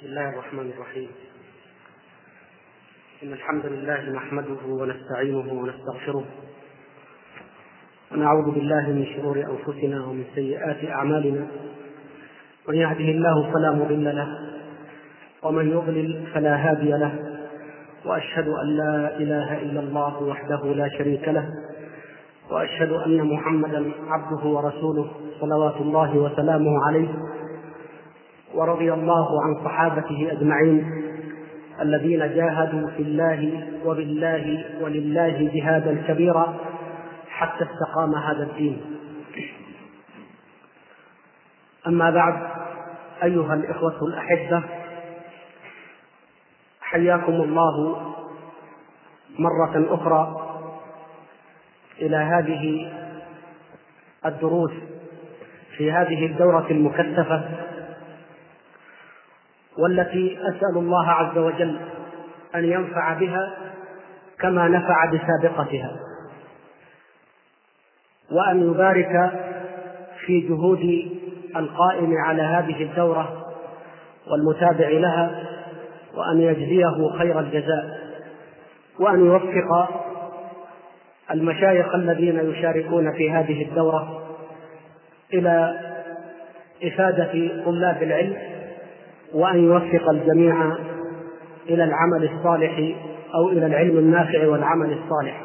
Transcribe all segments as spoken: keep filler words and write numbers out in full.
بسم الله الرحمن الرحيم. إن الحمد لله نحمده ونستعينه ونستغفره ونعوذ بالله من شرور أنفسنا ومن سيئات أعمالنا، من يهده الله فلا مضل له ومن يضلل فلا هادي له، وأشهد أن لا إله إلا الله وحده لا شريك له، وأشهد أن محمدا عبده ورسوله صلوات الله وسلامه عليه. ورضي الله عن صحابته أجمعين الذين جاهدوا في الله وبالله ولله جهادا كبيرا حتى استقام هذا الدين. أما بعد، أيها الإخوة الأحبة، حياكم الله مرة أخرى إلى هذه الدروس في هذه الدورة المكثفة، والتي أسأل الله عز وجل أن ينفع بها كما نفع بسابقتها، وأن يبارك في جهود القائم على هذه الدورة والمتابع لها، وأن يجزيه خير الجزاء، وأن يوفق المشايخ الذين يشاركون في هذه الدورة إلى إفادة طلاب العلم، وأن يوفق الجميع إلى العمل الصالح أو إلى العلم النافع والعمل الصالح.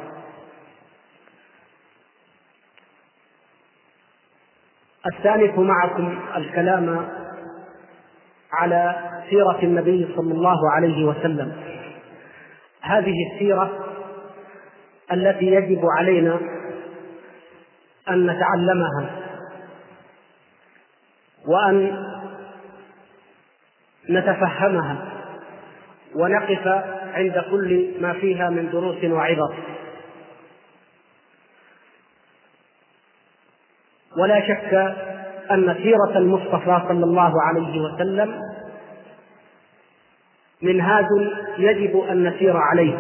الثالث معكم الكلام على سيرة النبي صلى الله عليه وسلم، هذه السيرة التي يجب علينا أن نتعلمها وأن نتفهمها ونقف عند كل ما فيها من دروس وعبر. ولا شك أن سيرة المصطفى صلى الله عليه وسلم منهاج يجب أن نسير عليه،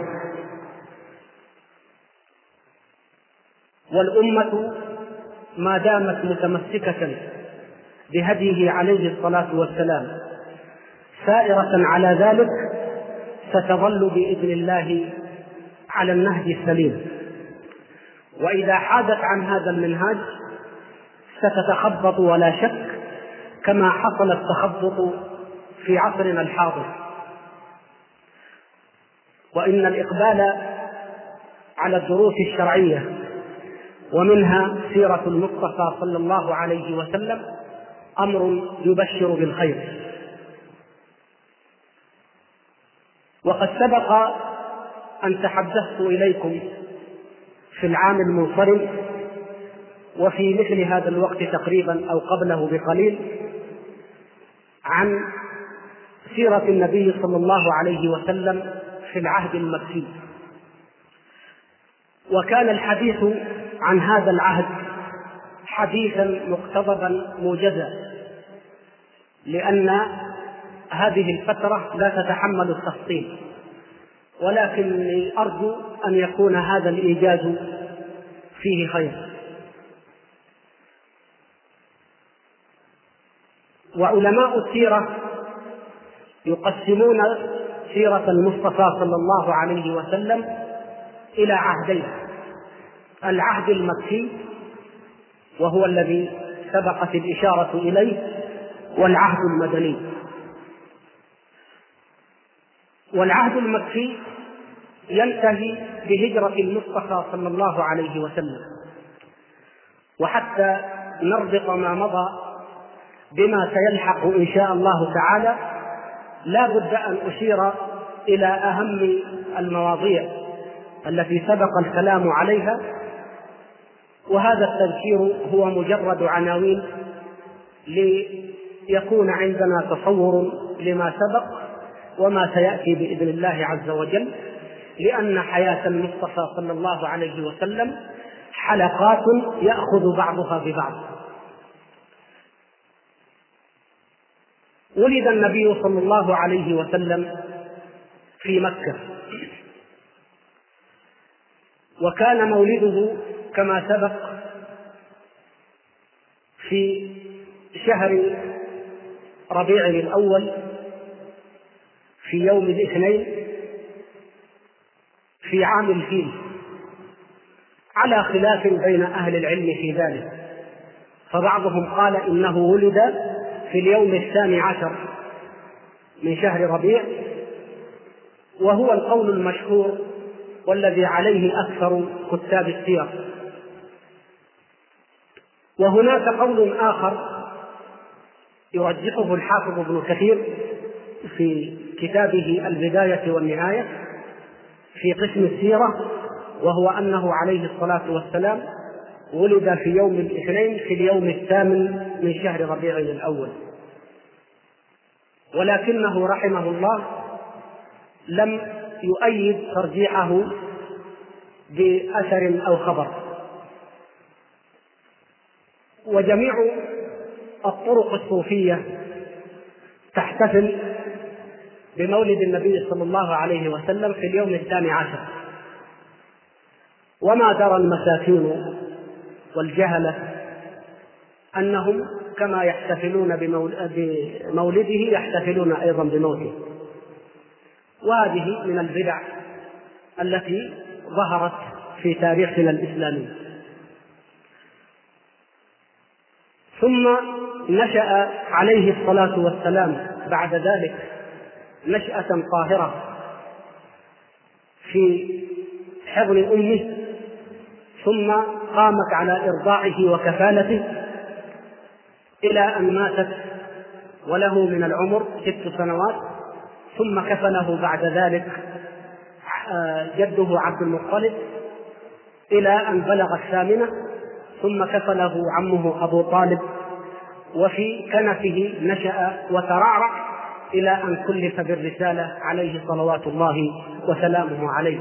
والأمة ما دامت متمسكة بهديه عليه الصلاة والسلام سائرة على ذلك ستظل بإذن الله على النهج السليم. وإذا حادت عن هذا المنهاج ستتخبط ولا شك، كما حصل التخبط في عصرنا الحاضر. وإن الإقبال على الدروس الشرعية ومنها سيرة المصطفى صلى الله عليه وسلم أمر يبشر بالخير. وقد سبق أن تحدثت إليكم في العام المنصرم وفي مثل هذا الوقت تقريبا أو قبله بقليل عن سيرة النبي صلى الله عليه وسلم في العهد المكي، وكان الحديث عن هذا العهد حديثا مقتضبا موجزا، لأن هذه الفترة لا تتحمل التفصيل، ولكني أرجو أن يكون هذا الإيجاز فيه خير. وعلماء السيرة يقسمون سيرة المصطفى صلى الله عليه وسلم إلى عهدين: العهد المكي وهو الذي سبقت الإشارة إليه، والعهد المدني. والعهد المكي ينتهي بهجرة المصطفى صلى الله عليه وسلم. وحتى نربط ما مضى بما سيلحق إن شاء الله تعالى، لا بد أن أشير إلى أهم المواضيع التي سبق الكلام عليها، وهذا التذكير هو مجرد عناوين ليكون عندنا تصور لما سبق وما سيأتي بإذن الله عز وجل، لأن حياة المصطفى صلى الله عليه وسلم حلقات يأخذ بعضها ببعض. ولد النبي صلى الله عليه وسلم في مكة، وكان مولده كما سبق في شهر ربيع الأول في يوم الاثنين في عام الفيل، على خلاف بين أهل العلم في ذلك، فبعضهم قال إنه ولد في اليوم الثاني عشر من شهر ربيع، وهو القول المشهور والذي عليه أكثر كتاب السير. وهناك قول آخر يرجحه الحافظ ابن كثير في كتابه البداية والنهاية في قسم السيرة، وهو أنه عليه الصلاة والسلام ولد في يوم الاثنين في اليوم الثامن من شهر ربيع الأول، ولكنه رحمه الله لم يؤيد ترجيحه بأثر أو خبر. وجميع الطرق الصوفية تحتفل بمولد النبي صلى الله عليه وسلم في اليوم الثاني عشر، وما درى المساكين والجهلة أنهم كما يحتفلون بمولده يحتفلون أيضا بموته. وهذه من البدع التي ظهرت في تاريخنا الإسلامي. ثم نشأ عليه الصلاة والسلام بعد ذلك نشأة طاهرة في حضن أمه، ثم قامت على إرضاعه وكفالته إلى أن ماتت وله من العمر ست سنوات، ثم كفله بعد ذلك جده عبد المطلب إلى أن بلغ الثامنة، ثم كفله عمه أبو طالب، وفي كنفه نشأ وترعرع إلى أن كلف بالرسالة عليه صلوات الله وسلامه عليه.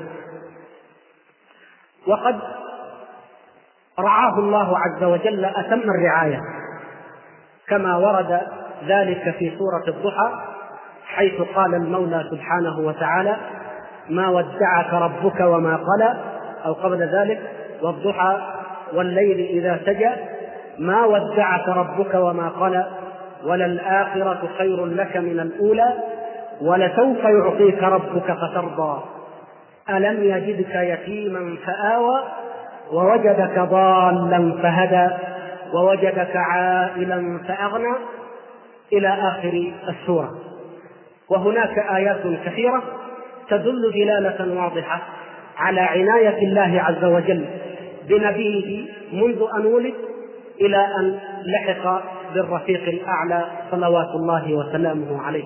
وقد رعاه الله عز وجل أتم الرعاية، كما ورد ذلك في سورة الضحى، حيث قال المولى سبحانه وتعالى: ما ودعك ربك وما قلى، أو قبل ذلك: والضحى والليل إذا سجى، ما ودعك ربك وما قلى، وللآخرة خير لك من الأولى، ولسوف يعطيك ربك فترضى، ألم يجدك يتيما فآوى، ووجدك ضالا فهدى، ووجدك عائلا فأغنى، إلى آخر السورة. وهناك آيات كثيرة تدل دلالة واضحة على عناية الله عز وجل بنبيه منذ أن ولد إلى أن لحق بالرفيق الأعلى صلوات الله وسلامه عليه.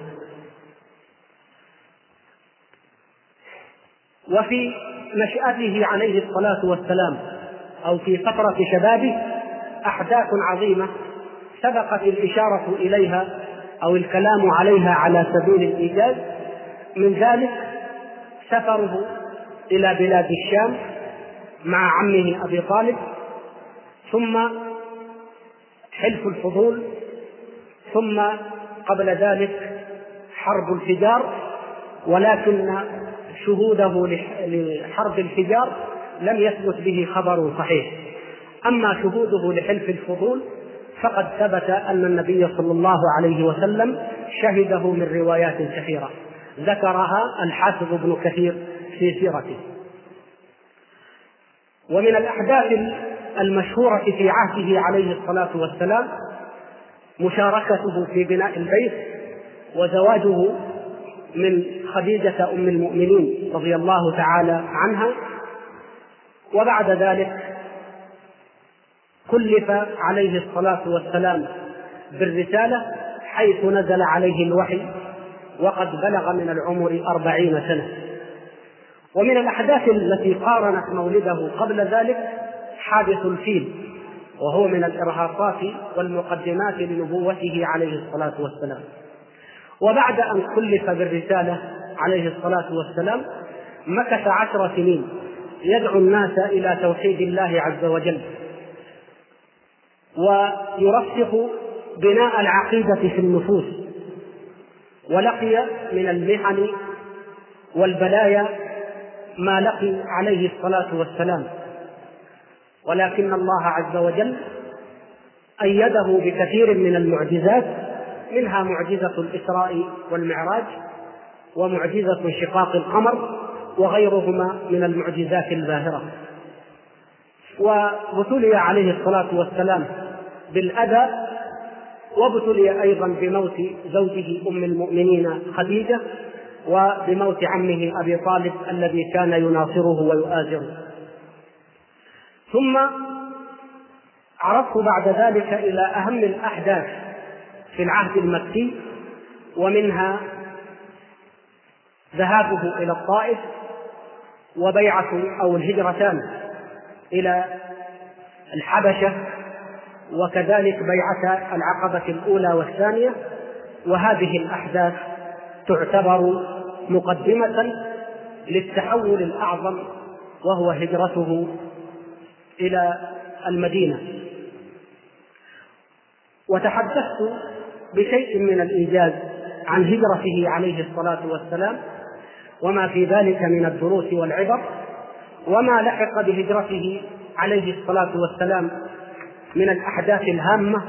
وفي نشأته عليه الصلاة والسلام أو في فترة شبابه أحداث عظيمة سبقت الإشارة إليها أو الكلام عليها على سبيل الإيجاز. من ذلك سفره إلى بلاد الشام مع عمه أبي طالب، ثم حلف الفضول، ثم قبل ذلك حرب الفجار، ولكن شهوده لحرب الفجار لم يثبت به خبر صحيح. أما شهوده لحلف الفضول فقد ثبت أن النبي صلى الله عليه وسلم شهده من روايات كثيرة ذكرها الحافظ ابن كثير في سيرته. ومن الأحداث المشهورة في عهده عليه الصلاة والسلام مشاركته في بناء البيت، وزواجه من خديجة أم المؤمنين رضي الله تعالى عنها. وبعد ذلك كلف عليه الصلاة والسلام بالرسالة حيث نزل عليه الوحي وقد بلغ من العمر أربعين سنة. ومن الأحداث التي قارنت مولده قبل ذلك حادث الفيل، وهو من الإرهاصات والمقدمات لنبوته عليه الصلاة والسلام. وبعد أن كلف بالرسالة عليه الصلاة والسلام مكث عشر سنين يدعو الناس إلى توحيد الله عز وجل، ويرسخ بناء العقيدة في النفوس، ولقي من المحن والبلايا ما لقي عليه الصلاة والسلام، ولكن الله عز وجل أيده بكثير من المعجزات، منها معجزة الإسراء والمعراج، ومعجزة انشقاق القمر وغيرهما من المعجزات الباهرة. وابتلي عليه الصلاة والسلام بالأذى، وابتلي أيضا بموت زوجه أم المؤمنين خديجة، وبموت عمه أبي طالب الذي كان يناصره ويؤازره. ثم عرضت بعد ذلك إلى أهم الأحداث في العهد المكي، ومنها ذهابه إلى الطائف وبيعة أو الهجرتان إلى الحبشة، وكذلك بيعة العقبة الأولى والثانية. وهذه الأحداث تعتبر مقدمة للتحول الأعظم، وهو هجرته إلى المدينة. وتحدثت بشيء من الإيجاز عن هجرته عليه الصلاة والسلام، وما في ذلك من الدروس والعبر، وما لحق بهجرته عليه الصلاة والسلام من الأحداث الهامة.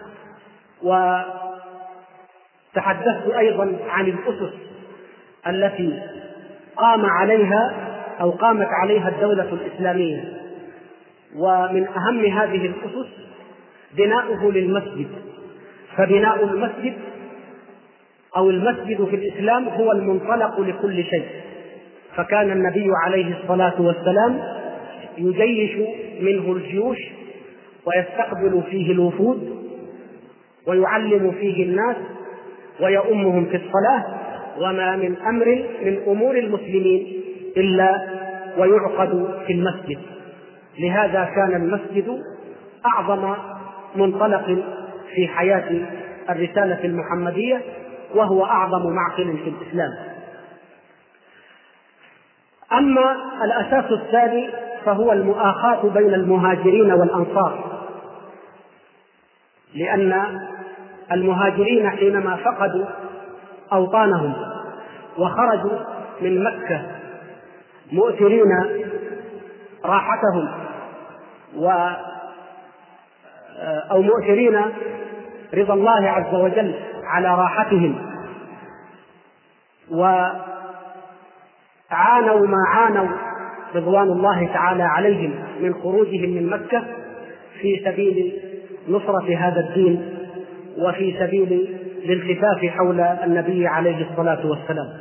وتحدثت أيضا عن الأسس التي قام عليها أو قامت عليها الدولة الإسلامية، ومن أهم هذه الأسس بناؤه للمسجد. فبناء المسجد أو المسجد في الإسلام هو المنطلق لكل شيء. فكان النبي عليه الصلاة والسلام يجيش منه الجيوش، ويستقبل فيه الوفود، ويعلم فيه الناس، ويؤمهم في الصلاة. وما من أمر من أمور المسلمين إلا ويعقد في المسجد. لهذا كان المسجد أعظم منطلق في حياة الرسالة المحمدية، وهو أعظم معقل في الإسلام. أما الأساس الثاني فهو المؤاخاة بين المهاجرين والأنصار، لأن المهاجرين حينما فقدوا أوطانهم وخرجوا من مكة مؤثرين راحتهم و أو مؤثرين رضا الله عز وجل على راحتهم، وعانوا ما عانوا رضوان الله تعالى عليهم من خروجهم من مكة في سبيل نصرة هذا الدين، وفي سبيل الالتفاف حول النبي عليه الصلاة والسلام.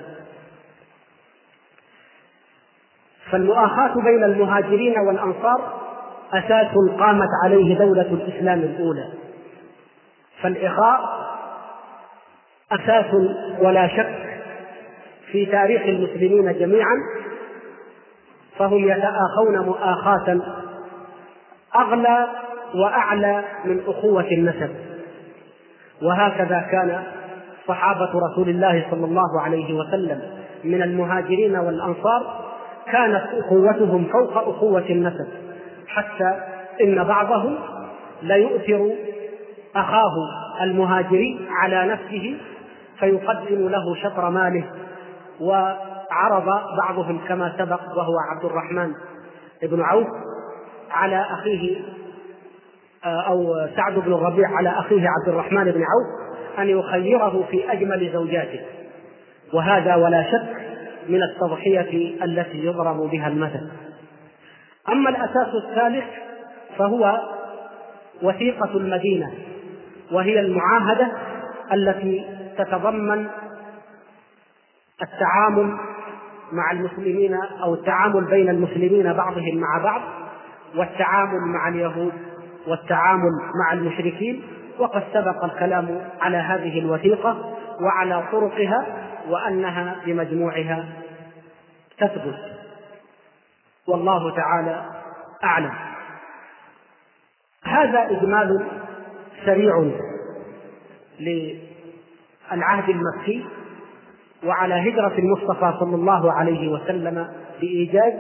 فالمؤاخاة بين المهاجرين والأنصار أساس قامت عليه دولة الإسلام الأولى. فالإخاء أساس ولا شك في تاريخ المسلمين جميعا، فهم يتآخون مؤاخاة أغلى وأعلى من أخوة النسب. وهكذا كان صحابة رسول الله صلى الله عليه وسلم من المهاجرين والأنصار، كانت أخوتهم فوق أخوة النسب، حتى إن بعضهم ليؤثر أخاه المهاجري على نفسه فيقدم له شطر ماله. وعرض بعضهم كما سبق وهو عبد الرحمن بن عوف على أخيه أو سعد بن الربيع على أخيه عبد الرحمن بن عوف أن يخيره في أجمل زوجاته، وهذا ولا شك من التضحية التي يضرب بها المثل. أما الأساس الثالث فهو وثيقة المدينة، وهي المعاهدة التي تتضمن التعامل مع المسلمين أو التعامل بين المسلمين بعضهم مع بعض، والتعامل مع اليهود، والتعامل مع المشركين. وقد سبق الكلام على هذه الوثيقة وعلى طرقها، وأنها بمجموعها تثبت، والله تعالى أعلم. هذا إجمال سريع للعهد المكي وعلى هجرة المصطفى صلى الله عليه وسلم بإيجاز.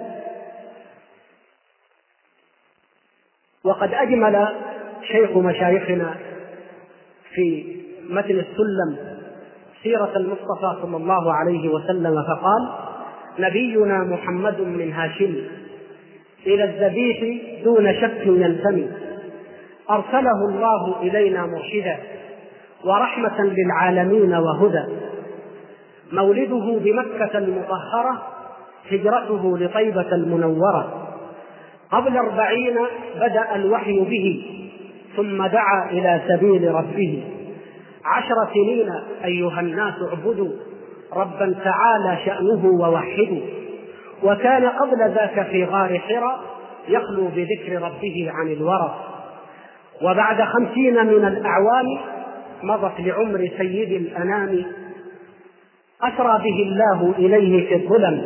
وقد أجمل شيخ مشايخنا في متن السلم سيرة المصطفى صلى الله عليه وسلم فقال: نبينا محمد من هاشم إلى الذبيح دون شك ينتمي، أرسله الله إلينا مرشدا ورحمة للعالمين وهدى، مولده بمكة المطهرة، هجرته لطيبة المنورة. قبل أربعين بدأ الوحي به، ثم دعا إلى سبيل ربه. عشر سنين أيها الناس اعبدوا ربا تعالى شأنه ووحدوا. وكان قبل ذاك في غار حراء يخلو بذكر ربه عن الورى. وبعد خمسين من الأعوام مضت لعمر سيد الأنام، أسرى به الله إليه في الظلم،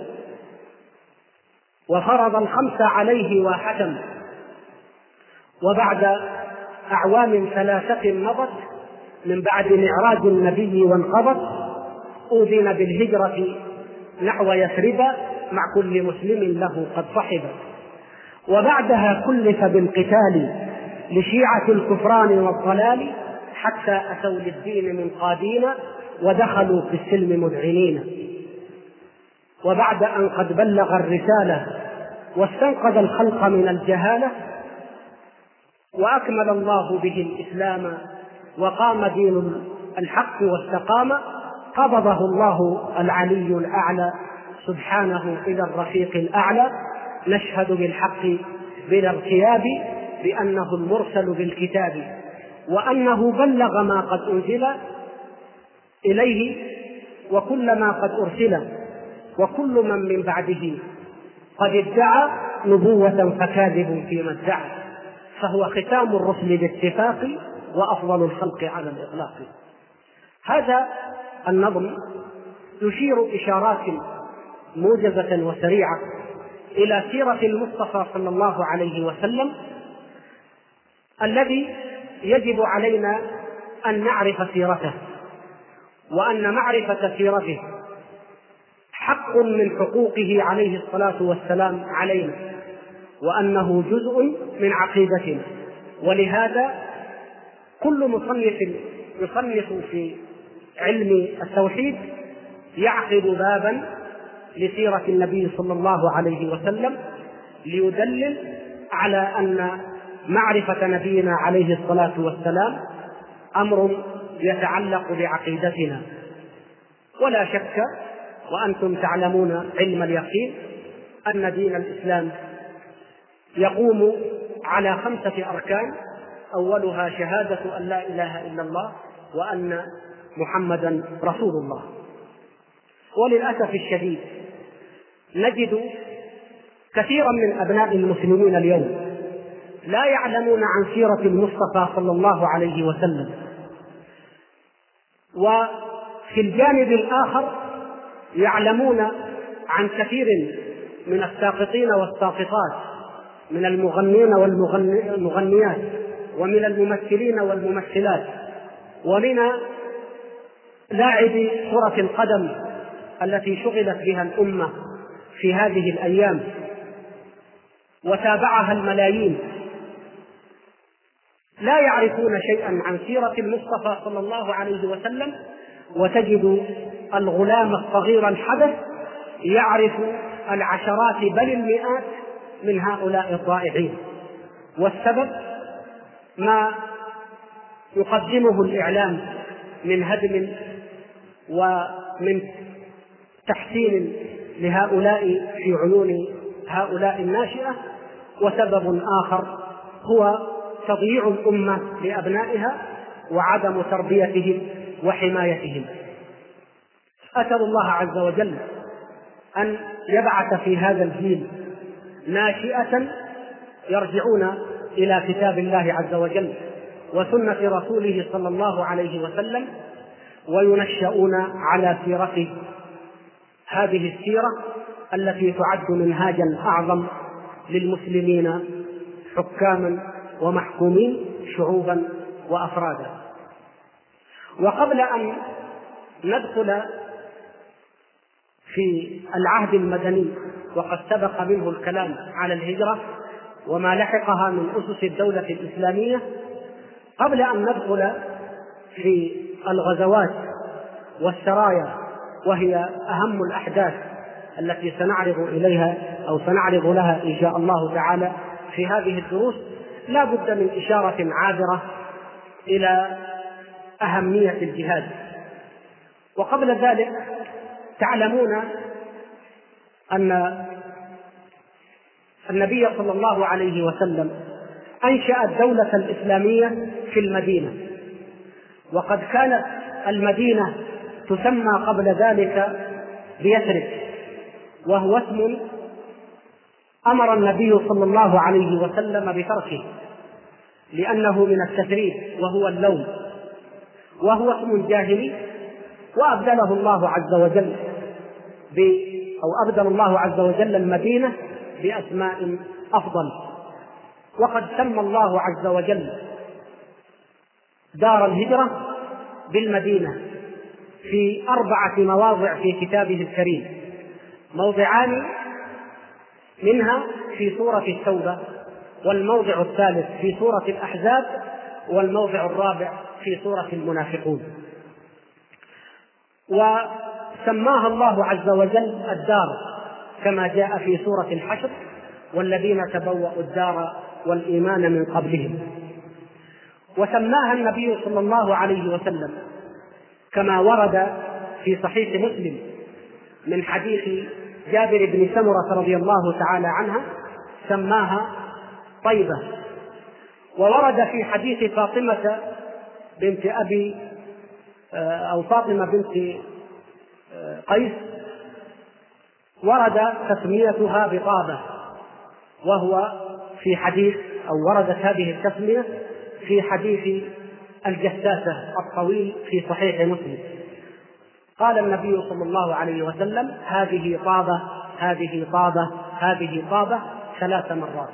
وفرض الخمس عليه وحتم. وبعد أعوام ثلاثة مضت من بعد معراج النبي وانقضت، أذن بالهجرة نحو يثرب مع كل مسلم له قد صحب. وبعدها كلف بالقتال لشيعة الكفران والضلال، حتى أتوا للدين منقادين ودخلوا في السلم مذعنين. وبعد أن قد بلغ الرسالة واستنقذ الخلق من الجهالة، وأكمل الله به الإسلام وقام دين الحق واستقام، قبضه الله العلي الأعلى سبحانه إلى الرفيق الأعلى. نشهد بالحق بلا ارتياب بأنه المرسل بالكتاب، وأنه بلغ ما قد أنزل إليه وكل ما قد أرسل، وكل من من بعده قد ادعى نبوة فكاذب فيما ادعى، فهو ختام الرسل باتفاق وأفضل الخلق على الإطلاق. هذا النظم يشير إشارات موجزة وسريعة إلى سيرة المصطفى صلى الله عليه وسلم، الذي يجب علينا أن نعرف سيرته، وأن معرفة سيرته حق من حقوقه عليه الصلاة والسلام علينا، وأنه جزء من عقيدتنا. ولهذا كل مصنف يصنف في علم التوحيد يعقد بابا لسيرة النبي صلى الله عليه وسلم، ليدلل على أن معرفة نبينا عليه الصلاة والسلام أمر يتعلق بعقيدتنا. ولا شك وأنتم تعلمون علم اليقين أن دين الإسلام يقوم على خمسة أركان، أولها شهادة أن لا إله إلا الله وأن محمدا رسول الله. وللأسف الشديد نجد كثيرا من أبناء المسلمين اليوم لا يعلمون عن سيرة المصطفى صلى الله عليه وسلم. وفي الجانب الآخر يعلمون عن كثير من الساقطين والساقطات، من المغنين والمغنيات، ومن الممثلين والممثلات، ومن لاعبي كرة القدم التي شغلت بها الأمة في هذه الأيام وتابعها الملايين. لا يعرفون شيئا عن سيرة المصطفى صلى الله عليه وسلم، وتجد الغلام الصغير الحدث يعرف العشرات بل المئات من هؤلاء الضائعين. والسبب ما يقدمه الإعلام من هدم ومن تحسين لهؤلاء في عيون هؤلاء الناشئة، وسبب آخر هو تضييع الأمة لأبنائها وعدم تربيتهم وحمايتهم. أسأل الله عز وجل أن يبعث في هذا الجيل ناشئة يرجعون إلى كتاب الله عز وجل وسنة رسوله صلى الله عليه وسلم، وينشأون على سيرته، هذه السيرة التي تعد منهاجا أعظم للمسلمين حكاما ومحكومين، شعوبا وأفرادا. وقبل أن ندخل في العهد المدني، وقد سبق منه الكلام على الهجرة وما لحقها من أسس الدولة الإسلامية، قبل أن ندخل في الغزوات والسرايا وهي أهم الأحداث التي سنعرض إليها أو سنعرض لها إن شاء الله تعالى في هذه الدروس، لا بد من إشارة عابرة إلى أهمية الجهاد. وقبل ذلك تعلمون أن النبي صلى الله عليه وسلم أنشأ الدولة الإسلامية في المدينة، وقد كانت المدينة تسمى قبل ذلك بيثرب، وهو اسم أمر النبي صلى الله عليه وسلم بتركه لأنه من التثريب وهو اللون، وهو اسم جاهلي، وأبدله الله عز وجل ب أو أبدل الله عز وجل المدينة بأسماء أفضل. وقد سمى الله عز وجل دار الهجرة بالمدينة في أربعة مواضع في كتابه الكريم، موضعان منها في سورة التوبة، والموضع الثالث في سورة الأحزاب، والموضع الرابع في سورة المنافقون. وسماها الله عز وجل الدار كما جاء في سورة الحشر: والذين تبوأوا الدار والإيمان من قبلهم. وسماها النبي صلى الله عليه وسلم كما ورد في صحيح مسلم من حديث جابر بن سمرة رضي الله تعالى عنها، سماها طيبة. وورد في حديث فاطمة بنت أبي أو فاطمة بنت قيس ورد تسميتها بطابة، وهو في حديث أو وردت هذه التسمية في حديث الجساسة الطويل في صحيح مسلم. قال النبي صلى الله عليه وسلم: هذه طابة، هذه طابة، هذه طابة، ثلاث مرات.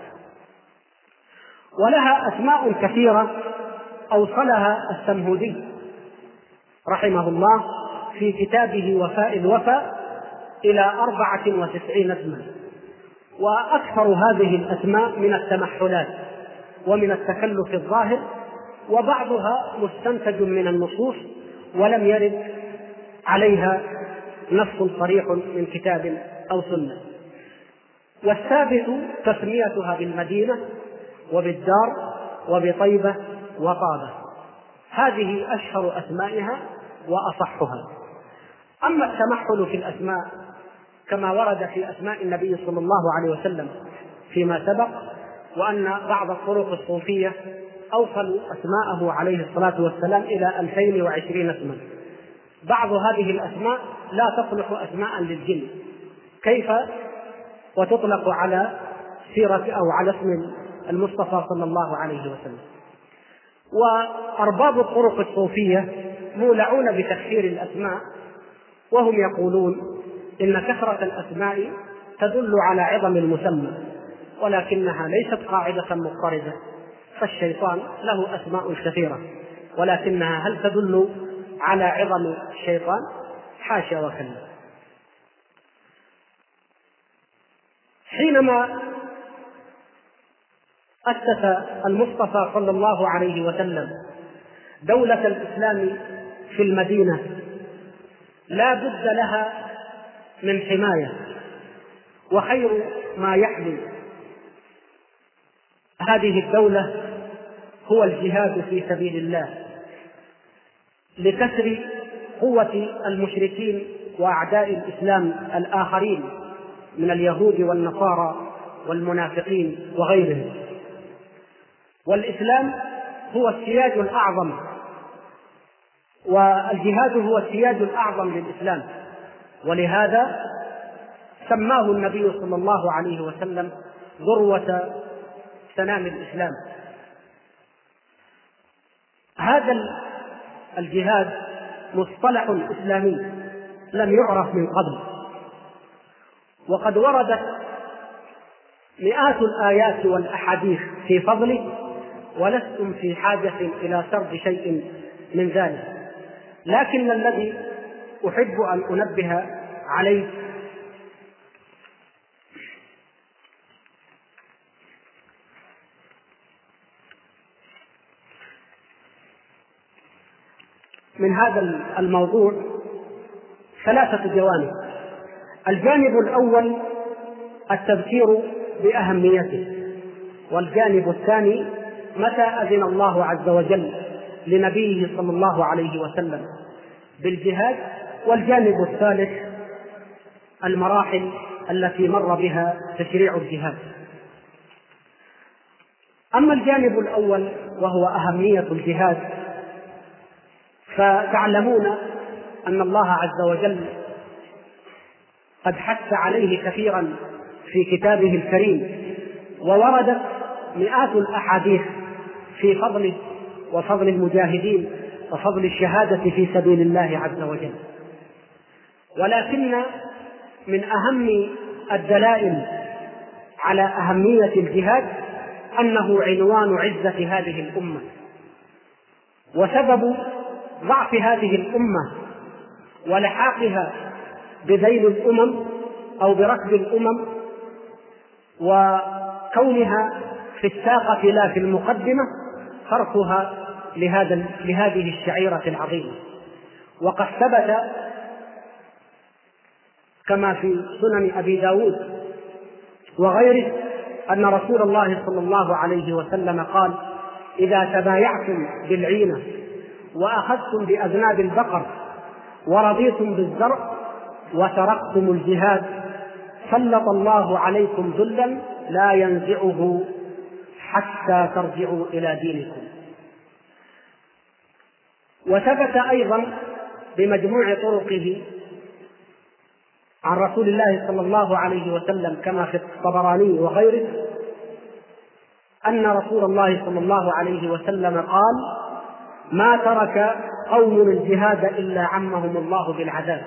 ولها أسماء كثيرة أوصلها السمهودي رحمه الله في كتابه وفاء الوفاء إلى أربعة وتسعين اسما، وأكثر هذه الأسماء من التمحلات ومن التكلف الظاهر، وبعضها مستنتج من النصوص ولم يرد عليها نص صريح من كتاب أو سنة. والثابت تسميتها بالمدينة وبالدار وبطيبة وطابة، هذه أشهر أسمائها وأصحها. أما التمحل في الأسماء كما ورد في أسماء النبي صلى الله عليه وسلم فيما سبق، وأن بعض الطرق الصوفية أوصلوا أسماءه عليه الصلاة والسلام إلى ألفين وعشرين اسما. بعض هذه الأسماء لا تصلح أسماء للجن، كيف وتطلق على سيرة أو على اسم المصطفى صلى الله عليه وسلم. وأرباب الطرق الصوفية مولعون بتكثير الأسماء، وهم يقولون إن كثرة الأسماء تدل على عظم المسمى، ولكنها ليست قاعدة مضطردة، فالشيطان له أسماء كثيرة، ولكنها هل تدل على عظم الشيطان؟ حاشا وكلا. حينما أسس المصطفى صلى الله عليه وسلم دولة الإسلام في المدينة لا بد لها من حماية، وخير ما يحمي هذه الدولة هو الجهاد في سبيل الله لكسر قوة المشركين وأعداء الإسلام الآخرين من اليهود والنصارى والمنافقين وغيرهم. والإسلام هو السياج الأعظم، والجهاد هو السياج الأعظم للإسلام، ولهذا سماه النبي صلى الله عليه وسلم ذروة سنام الإسلام. هذا الجهاد مصطلح إسلامي لم يعرف من قبل، وقد وردت مئات الآيات والأحاديث في فضله، ولستم في حاجة إلى سرد شيء من ذلك. لكن الذي أحب أن أنبه عليه من هذا الموضوع ثلاثة جوانب. الجانب الأول التذكير بأهميته، والجانب الثاني متى أذن الله عز وجل لنبيه صلى الله عليه وسلم بالجهاد، والجانب الثالث المراحل التي مر بها تشريع الجهاد. أما الجانب الأول وهو أهمية الجهاد، فتعلمون أن الله عز وجل قد حث عليه كثيرا في كتابه الكريم، ووردت مئات الأحاديث في فضله وفضل المجاهدين وفضل الشهادة في سبيل الله عز وجل. ولكن من أهم الدلائل على أهمية الجهاد أنه عنوان عزة هذه الأمة، وسبب ضعف هذه الأمة ولحاقها بذيل الأمم أو بركب الأمم وكونها في الساقة لا في المقدمة تركها لهذا لهذه الشعيرة العظيمة. وقد ثبت كما في سنن أبي داود وغيره أن رسول الله صلى الله عليه وسلم قال: إذا تبايعتم بالعينة وأخذتم بأذناب البقر ورضيتم بالزرع وتركتم الجهاد سلط الله عليكم ذلا لا ينزعه حتى ترجعوا إلى دينكم. وثبت أيضا بمجموع طرقه عن رسول الله صلى الله عليه وسلم كما في الطبراني وغيره أن رسول الله صلى الله عليه وسلم قال: ما ترك قوم الجهاد إلا عمهم الله بالعذاب.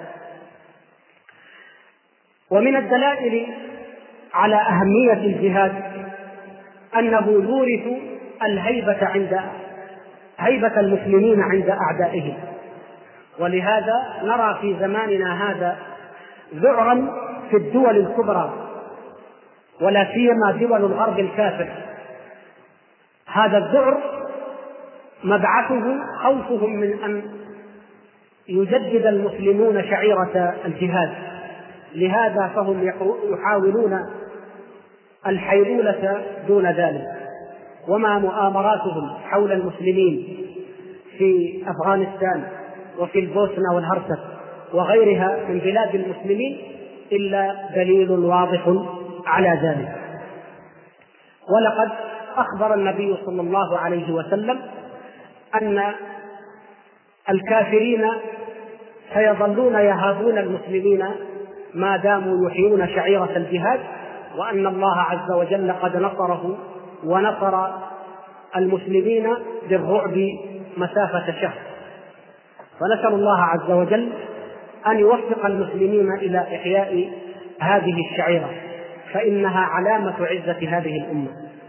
ومن الدلائل على أهمية الجهاد أنه يورث الهيبة عند هيبة المسلمين عند أعدائهم. ولهذا نرى في زماننا هذا ذعرا في الدول الكبرى ولا سيما دول الغرب الكافر. هذا الذعر مبعثه خوفهم من أن يجدد المسلمون شعيرة الجهاد، لهذا فهم يحاولون الحيلولة دون ذلك. وما مؤامراتهم حول المسلمين في أفغانستان وفي البوسنة والهرسك وغيرها من بلاد المسلمين إلا دليل واضح على ذلك. ولقد أخبر النبي صلى الله عليه وسلم أن الكافرين سيظلون يهابون المسلمين ما داموا يحيون شعيرة الجهاد، وأن الله عز وجل قد نصره ونصر المسلمين بالرعب مسافة شهر. فنسأل الله عز وجل أن يوفق المسلمين إلى إحياء هذه الشعيرة، فإنها علامة عزة هذه الأمة.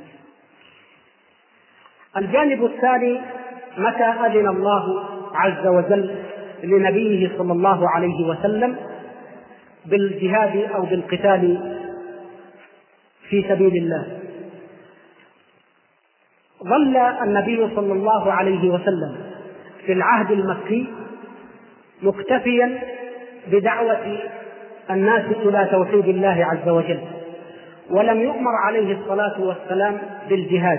الجانب الثاني: متى أذن الله عز وجل لنبيه صلى الله عليه وسلم بالجهاد أو بالقتال في سبيل الله. ظل النبي صلى الله عليه وسلم في العهد المكي مكتفيا بدعوة الناس إلى توحيد الله عز وجل، ولم يؤمر عليه الصلاة والسلام بالجهاد.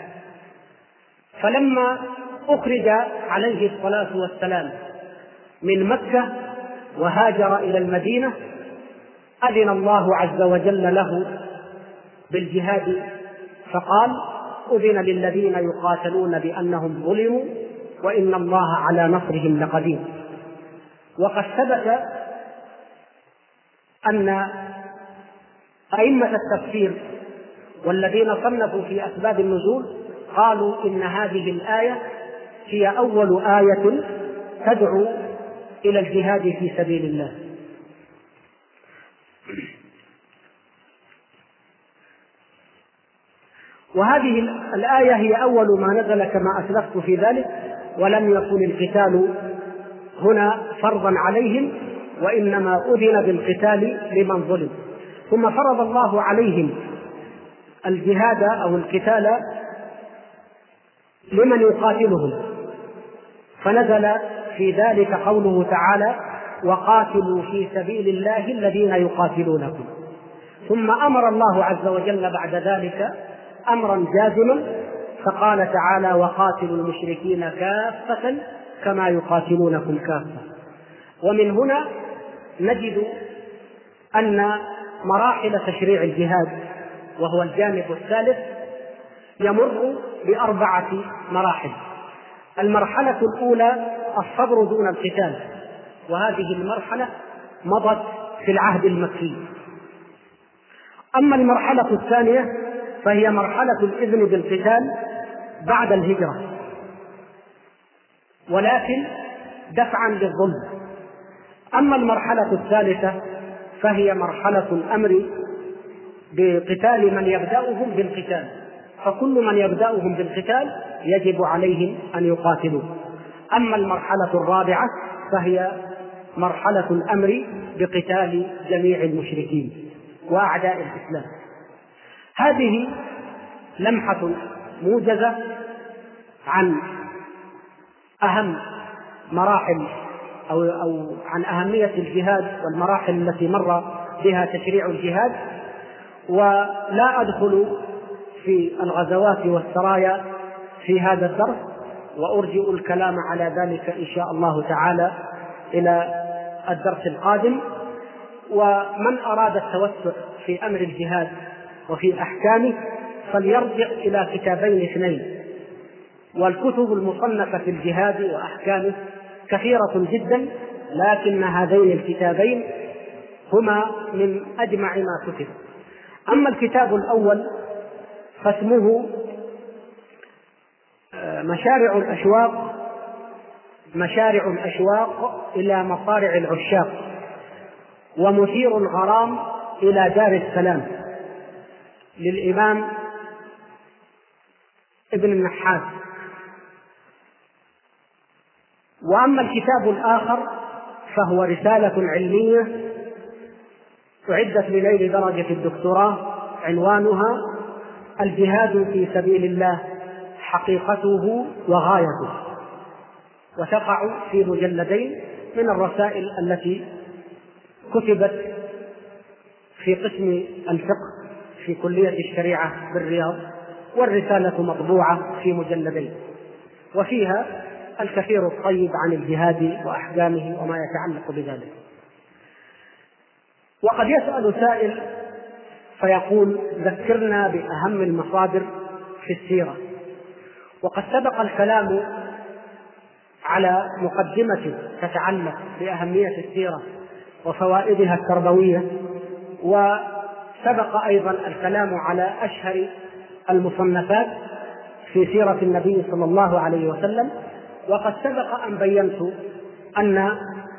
فلما أخرج عليه الصلاة والسلام من مكة وهاجر إلى المدينة أذن الله عز وجل له بالجهاد، فقال: أذن للذين يقاتلون بأنهم ظلموا وإن الله على نصرهم لقدير. وقد ثبت أن أئمة التفسير والذين صنفوا في أسباب النزول قالوا إن هذه الآية هي أول آية تدعو إلى الجهاد في سبيل الله. وهذه الآية هي أول ما نزل كما أسلفت في ذلك، ولم يكن القتال هنا فرضا عليهم، وإنما أذن بالقتال لمن ظلم. ثم فرض الله عليهم الجهاد أو القتال لمن يقاتلهم، فنزل في ذلك قوله تعالى: وقاتلوا في سبيل الله الذين يقاتلونكم. ثم أمر الله عز وجل بعد ذلك أمرا جازما فقال تعالى: وقاتلوا المشركين كافة كما يقاتلونكم كافة. ومن هنا نجد أن مراحل تشريع الجهاد، وهو الجانب الثالث، يمر بأربعة مراحل. المرحلة الأولى الصبر دون القتال، وهذه المرحلة مضت في العهد المكي. أما المرحلة الثانية فهي مرحلة الإذن بالقتال بعد الهجرة، ولكن دفعا للظلم. أما المرحلة الثالثة فهي مرحلة الأمر بقتال من يبدأهم بالقتال، فكل من يبدأهم بالقتال يجب عليهم أن يقاتلوا. أما المرحلة الرابعة فهي مرحلة الأمر بقتال جميع المشركين وأعداء الإسلام. هذه لمحة موجزة عن أهم مراحل أو, أو عن أهمية الجهاد والمراحل التي مر بها تشريع الجهاد. ولا أدخل في الغزوات والسرايا في هذا الدرس، وأرجئ الكلام على ذلك إن شاء الله تعالى إلى الدرس القادم. ومن أراد التوسع في أمر الجهاد وفي أحكامه فليرجع إلى كتابين اثنين، والكتب المصنفة في الجهاد وأحكامه كثيرة جدا، لكن هذين الكتابين هما من أجمع ما كتب. أما الكتاب الأول فاسمه مشارع الأشواق مشارع الأشواق إلى مصارع العشاق، ومثير الغرام إلى دار السلام، للإمام ابن النحاس. وأما الكتاب الآخر فهو رسالة علمية أعدت لنيل درجة الدكتوراه، عنوانها الجهاد في سبيل الله حقيقته وغايته، وتقع في مجلدين من الرسائل التي كتبت في قسم الفقه في كلية الشريعة بالرياض، والرسالة مطبوعة في مجلدين، وفيها الكثير الطيب عن الجهاد وأحكامه وما يتعلق بذلك. وقد يسأل سائل فيقول: ذكرنا بأهم المصادر في السيرة. وقد سبق الكلام على مقدمة تتعلق بأهمية السيرة وفوائدها التربوية، وسبق أيضا الكلام على أشهر المصنفات في سيرة النبي صلى الله عليه وسلم. وقد سبق أن بينت أن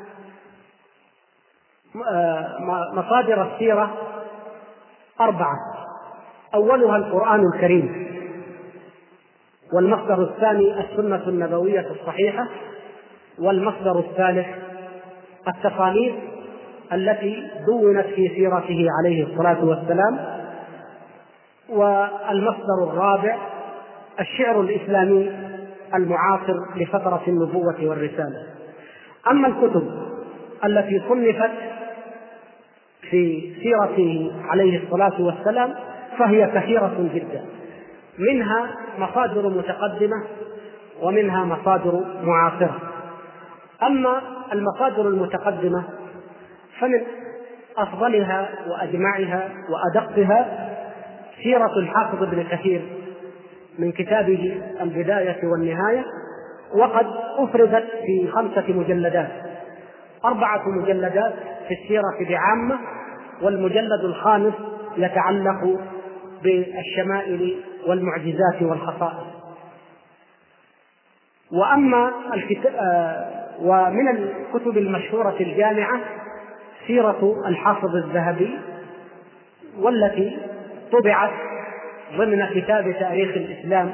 مصادر السيرة أربعة: أولها القرآن الكريم، والمصدر الثاني السنة النبوية الصحيحة، والمصدر الثالث التصانيف التي دونت في سيرته عليه الصلاة والسلام، والمصدر الرابع الشعر الإسلامي المعاصر لفترة النبوة والرسالة. أما الكتب التي صنفت في سيرته عليه الصلاة والسلام فهي كثيرة جدا، منها مصادر متقدمة ومنها مصادر معاصرة. أما المصادر المتقدمة فمن أفضلها وأجمعها وأدقها سيرة الحافظ ابن كثير من كتابه البداية والنهاية، وقد أفردت في خمسة مجلدات: أربعة مجلدات في السيرة بعامة، والمجلد الخامس يتعلق بالشمائل والمعجزات والخصائص. وأما الكتاب ومن الكتب المشهورة الجامعة سيرة الحافظ الذهبي، والتي طبعت ضمن كتاب تاريخ الإسلام،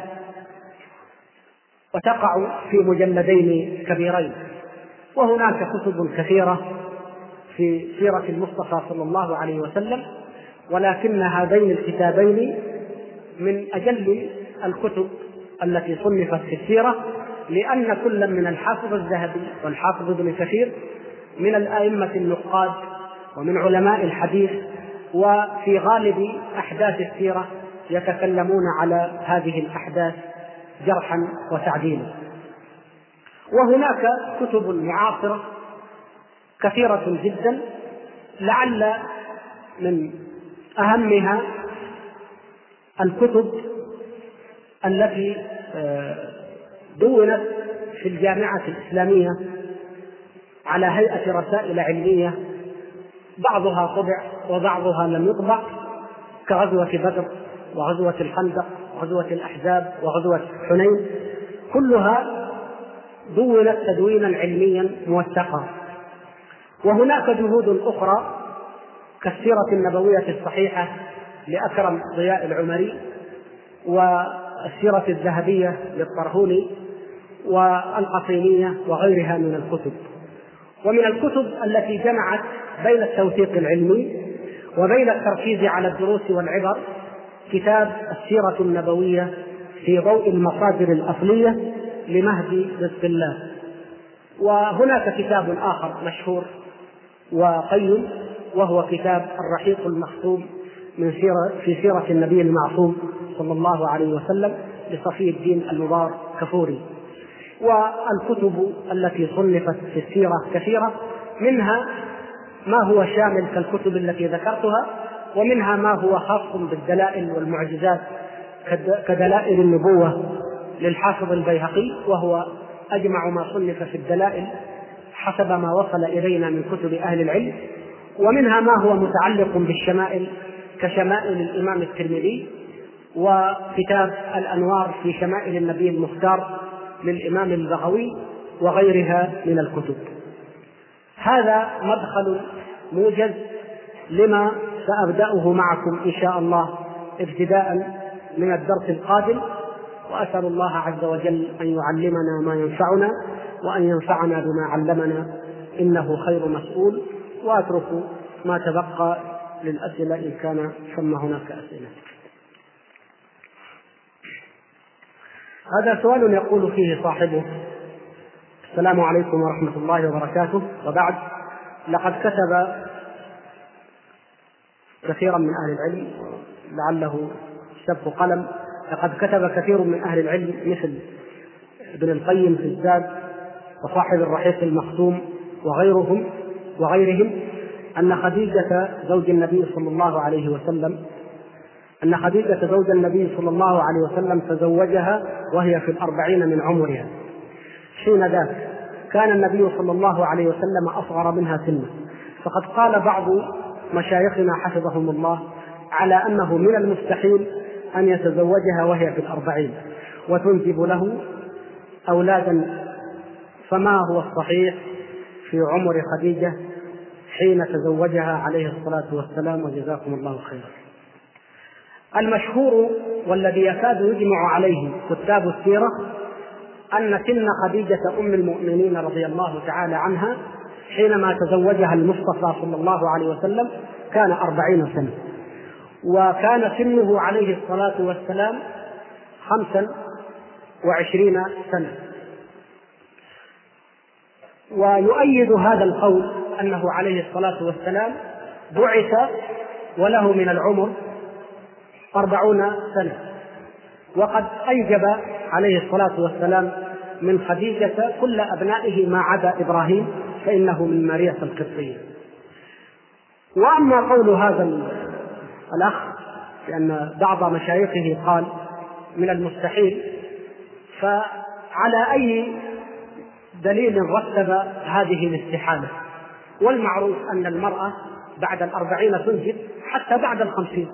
وتقع في مجلدين كبيرين. وهناك كتب كثيرة في سيرة المصطفى صلى الله عليه وسلم، ولكن هذين الكتابين من أجل الكتب التي صنفت في السيرة، لأن كل من الحافظ الذهبي والحافظ ابن كثير من الأئمة النقاد ومن علماء الحديث، وفي غالب أحداث السيرة يتكلمون على هذه الأحداث جرحا وتعديلا. وهناك كتب معاصرة كثيرة جدا، لعل من أهمها الكتب التي دونت في الجامعة الإسلامية على هيئة رسائل علمية، بعضها طبع وبعضها لم يطبع، كغزوة بدر وغزوة الخندق وغزوة الأحزاب وغزوة حنين، كلها دونت تدوينا علميا موثقا. وهناك جهود أخرى كالسيرة النبوية الصحيحة لأكرم ضياء العمري، والسيرة الذهبية للطرهوني، والقصيمية وغيرها من الكتب. ومن الكتب التي جمعت بين التوثيق العلمي وبين التركيز على الدروس والعبر كتاب السيرة النبوية في ضوء المصادر الأصلية لمهدي رزق الله. وهناك كتاب آخر مشهور وقيم، وهو كتاب الرحيق المختوم من سيرة في سيرة النبي المعصوم صلى الله عليه وسلم لصفي الدين المبارك كفوري. والكتب التي صنفت في السيرة كثيرة، منها ما هو شامل كالكتب التي ذكرتها، ومنها ما هو خاص بالدلائل والمعجزات كدلائل النبوة للحافظ البيهقي، وهو أجمع ما صنف في الدلائل حسب ما وصل إلينا من كتب أهل العلم. ومنها ما هو متعلق بالشمائل كشمائل الإمام الترمذي، وكتاب الأنوار في شمائل النبي المختار للإمام البغوي، وغيرها من الكتب. هذا مدخل موجز لما سأبدأه معكم إن شاء الله ابتداء من الدرس القادم، وأسأل الله عز وجل أن يعلمنا ما ينفعنا وأن ينفعنا بما علمنا، إنه خير مسؤول. وأترك ما تبقى للأسئلة إن كان ثم هناك أسئلة. هذا سؤال يقول فيه صاحبه: السلام عليكم ورحمة الله وبركاته، وبعد، لقد كتب كثيرا من أهل العلم، لعله شب قلم، لقد كتب كثير من أهل العلم مثل ابن القيم في الزاد وصاحب الرحيق المختوم وغيرهم وغيرهم أن خديجة زوج النبي صلى الله عليه وسلم أن خديجة زوج النبي صلى الله عليه وسلم تزوجها وهي في الأربعين من عمرها. حين ذاك كان النبي صلى الله عليه وسلم أصغر منها سنا، فقد قال بعض مشايخنا حفظهم الله على أنه من المستحيل أن يتزوجها وهي في الأربعين وتنجب له أولادا. فما هو الصحيح في عمر خديجة حين تزوجها عليه الصلاة والسلام؟ وجزاكم الله خيرا. المشهور والذي يكاد يجمع عليه كتاب السيرة أن سن خديجة أم المؤمنين رضي الله تعالى عنها حينما تزوجها المصطفى صلى الله عليه وسلم كان أربعين سنة، وكان سنه عليه الصلاة والسلام خمسا وعشرين سنة. ويؤيد هذا القول أنه عليه الصلاة والسلام بعث وله من العمر أربعون سنة، وقد أنجب عليه الصلاة والسلام من خديجة كل أبنائه ما عدا إبراهيم فإنه من مارية القبطية. وأما قول هذا الأخ لأن بعض مشايخه قال من المستحيل، فعلى أي دليل رتب هذه الاستحالة؟ والمعروف أن المرأة بعد الأربعين تنجب حتى بعد الخمسين،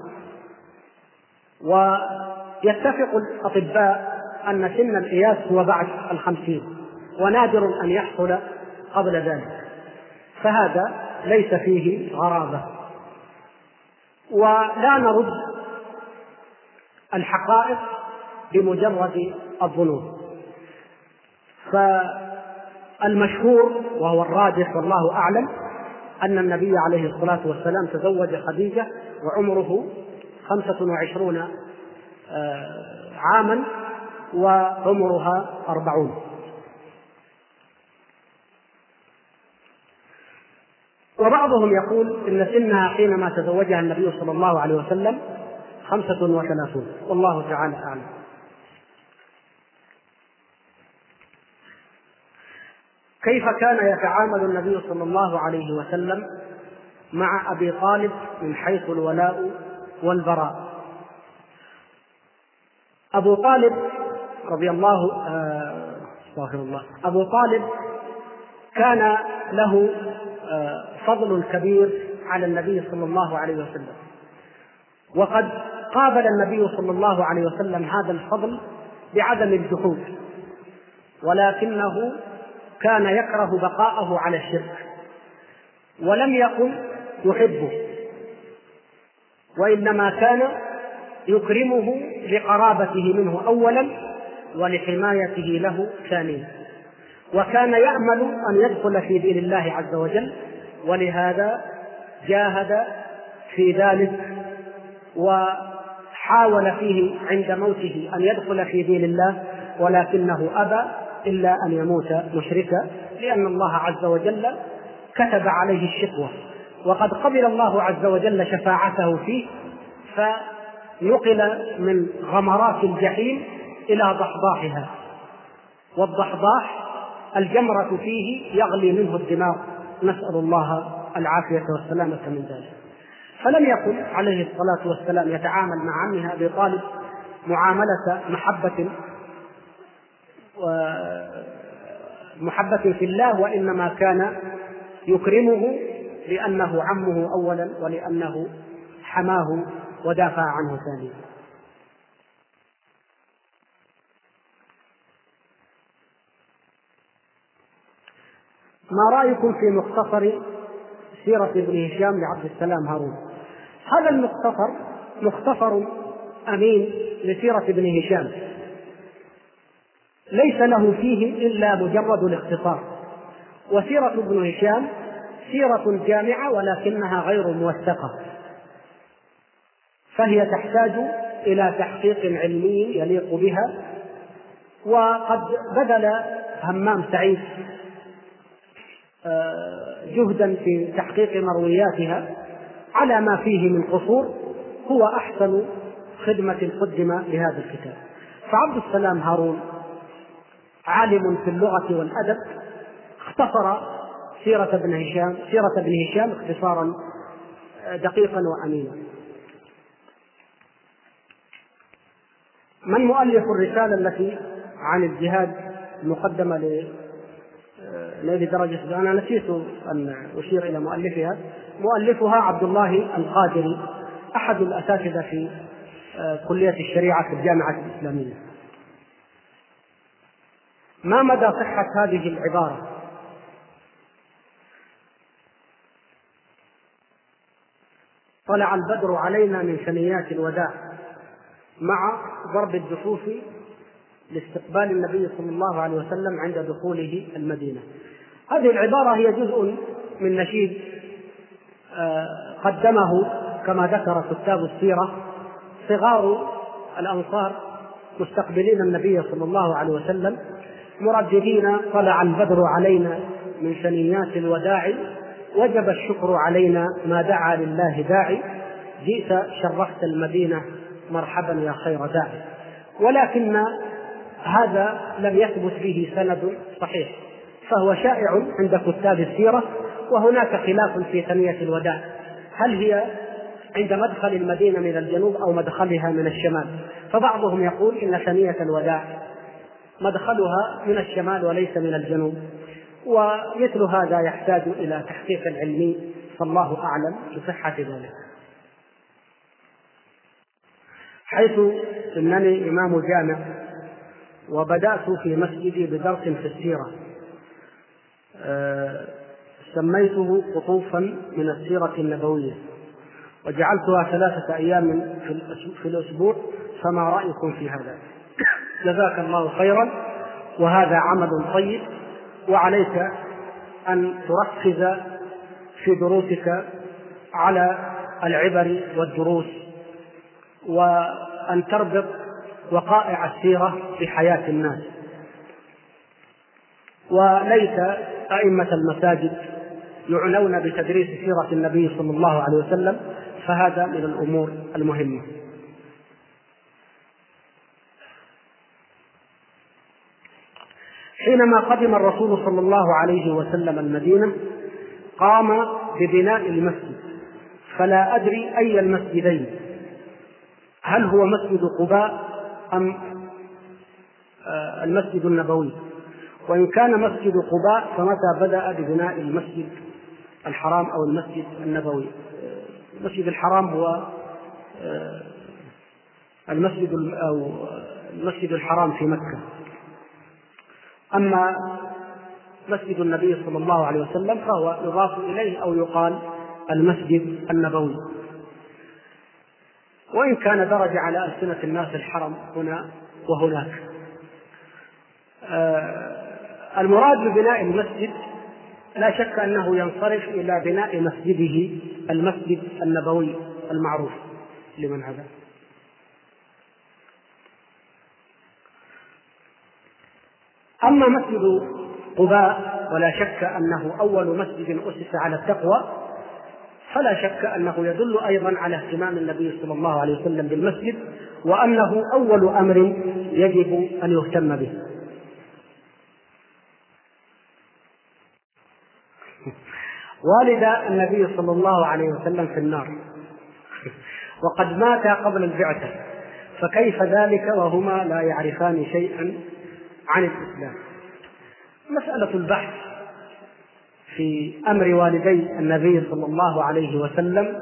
ويتفق الأطباء أن سن الإياس هو بعد الخمسين، ونادر أن يحصل قبل ذلك، فهذا ليس فيه غرابة. ولا نرد الحقائق بمجرد الظنون، فالمشهور وهو الراجح والله أعلم أن النبي عليه الصلاة والسلام تزوج خديجة وعمره خمسة وعشرون عاما وعمرها أربعون. وبعضهم يقول إن سنها حينما تزوجها النبي صلى الله عليه وسلم خمسة وثلاثون، والله تعالى أعلم. كيف كان يتعامل النبي صلى الله عليه وسلم مع أبي طالب من حيث الولاء والبراء. أبو طالب رضي الله آه استغفر الله أبو طالب كان له آه فضل كبير على النبي صلى الله عليه وسلم، وقد قابل النبي صلى الله عليه وسلم هذا الفضل بعدم الجحود، ولكنه كان يكره بقاءه على الشرك ولم يكن يحبه، وإنما كان يكرمه لقرابته منه أولا ولحمايته له ثانيا، وكان يأمل أن يدخل في دين الله عز وجل، ولهذا جاهد في ذلك وحاول فيه عند موته أن يدخل في دين الله، ولكنه أبى إلا أن يموت مشركا، لأن الله عز وجل كتب عليه الشقوة، وقد قبل الله عز وجل شفاعته فيه، فنقل من غمرات الجحيم إلى ضحضاحها، والضحضاح الجمرة فيه يغلي منه الدماغ، نسأل الله العافية والسلامة من ذلك. فلم يكن عليه الصلاة والسلام يتعامل مع عمه أبي طالب معاملة محبة محبة في الله، وإنما كان يكرمه لأنه عمه أولا ولأنه حماه ودافع عنه ثانيا. ما رأيكم في مختصر سيرة ابن هشام لعبد السلام هارون؟ هذا المختصر مختصر أمين لسيرة ابن هشام، ليس له فيه إلا مجرد الاختصار، وسيرة ابن هشام سيرة جامعة ولكنها غير موثقة، فهي تحتاج إلى تحقيق علمي يليق بها. وقد بذل همام سعيد جهدا في تحقيق مروياتها على ما فيه من قصور، هو أحسن خدمة قدم لهذا الكتاب. فعبد السلام هارون عالم في اللغة والأدب، اختصر سيرة ابن هشام سيرة ابن هشام اختصارا دقيقا وأمينا. من مؤلف الرسالة التي عن الجهاد المقدمة لنيل درجة؟ أنا نسيت أن أشير إلى مؤلفها. مؤلفها عبد الله القادري، أحد الأساتذة في كلية الشريعة في الجامعة الإسلامية. ما مدى صحة هذه العبارة؟ طلع البدر علينا من ثنيات الوداع مع ضرب الدفوف لاستقبال النبي صلى الله عليه وسلم عند دخوله المدينة. هذه العبارة هي جزء من نشيد قدمه كما ذكر كتاب السيرة صغار الأنصار مستقبلين النبي صلى الله عليه وسلم مرددين: طلع البدر علينا من ثنيات الوداع، وجب الشكر علينا ما دعا لله داعي، جئت شرفت المدينة مرحبا يا خير داعي. ولكن هذا لم يثبت به سند صحيح، فهو شائع عند كتاب السيرة. وهناك خلاف في ثنية الوداع، هل هي عند مدخل المدينة من الجنوب أو مدخلها من الشمال؟ فبعضهم يقول إن ثنية الوداع مدخلها من الشمال وليس من الجنوب، ومثل هذا يحتاج إلى تحقيق علمي، فالله أعلم بصحة ذلك. حيث إنني إمام جامع وبدأت في مسجدي بدرس في السيرة، أه سميته قطوفا من السيرة النبوية، وجعلتها ثلاثة أيام في الأسبوع، فما رأيكم في هذا؟ جزاك الله خيرا، وهذا عمل طيب، وعليك أن تركز في دروسك على العبر والدروس، وأن تربط وقائع السيرة بحياة الناس. وليس أئمة المساجد يعنون بتدريس سيرة النبي صلى الله عليه وسلم، فهذا من الأمور المهمة. حينما قدم الرسول صلى الله عليه وسلم المدينة قام ببناء المسجد، فلا أدري أي المسجدين، هل هو مسجد قباء أم المسجد النبوي؟ وإن كان مسجد قباء فمتى بدأ ببناء المسجد الحرام أو المسجد النبوي؟ المسجد الحرام هو المسجد أو المسجد الحرام في مكة، أما مسجد النبي صلى الله عليه وسلم فهو يضاف إليه أو يقال المسجد النبوي، وإن كان درج على ألسنة الناس الحرم هنا وهناك. المراد ببناء المسجد لا شك أنه ينصرف إلى بناء مسجده المسجد النبوي المعروف لمن هذا. أما مسجد قباء ولا شك أنه أول مسجد أسس على التقوى، فلا شك أنه يدل أيضا على اهتمام النبي صلى الله عليه وسلم بالمسجد، وأنه أول أمر يجب أن يهتم به. والد النبي صلى الله عليه وسلم في النار وقد مات قبل البعثة، فكيف ذلك وهما لا يعرفان شيئا عن الإسلام؟ مسألة البحث في أمر والدي النبي صلى الله عليه وسلم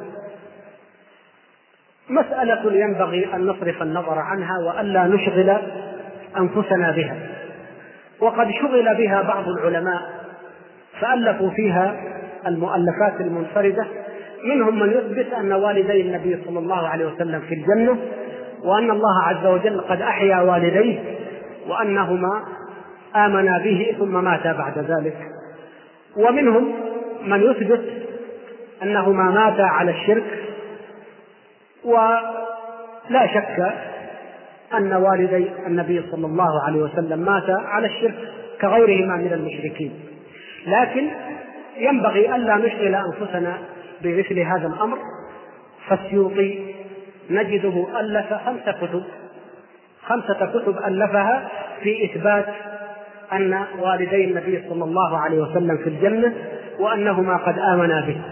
مسألة ينبغي أن نصرف النظر عنها وألا نشغل أنفسنا بها، وقد شغل بها بعض العلماء فألفوا فيها المؤلفات المنفردة، منهم من يثبت أن والدي النبي صلى الله عليه وسلم في الجنة، وأن الله عز وجل قد أحيا والديه وأنهما آمنا به ثم ماتا بعد ذلك، ومنهم من يثبت أنهما ماتا على الشرك، ولا شك أن والدي النبي صلى الله عليه وسلم ماتا على الشرك كغيرهما من المشركين، لكن ينبغي ألا نشغل أنفسنا بمثل هذا الأمر. فالسيوطي نجده ألف خمسة كتب خمسة كتب ألفها في إثبات أن والدي النبي صلى الله عليه وسلم في الجنة وأنهما قد آمنا به،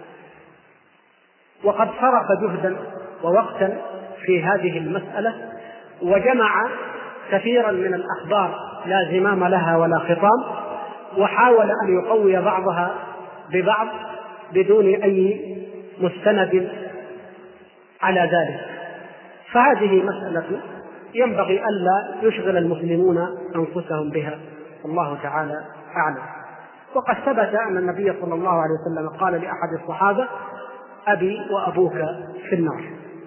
وقد صرف جهدا ووقتا في هذه المسألة، وجمع كثيرا من الأخبار لا زمام لها ولا خطام، وحاول أن يقوي بعضها ببعض بدون أي مستند على ذلك. فهذه مسألة ينبغي ألا يشغل المسلمون أنفسهم بها، الله تعالى أعلم. وقد ثبت أن النبي صلى الله عليه وسلم قال لأحد الصحابة: أبي وأبوك في النار.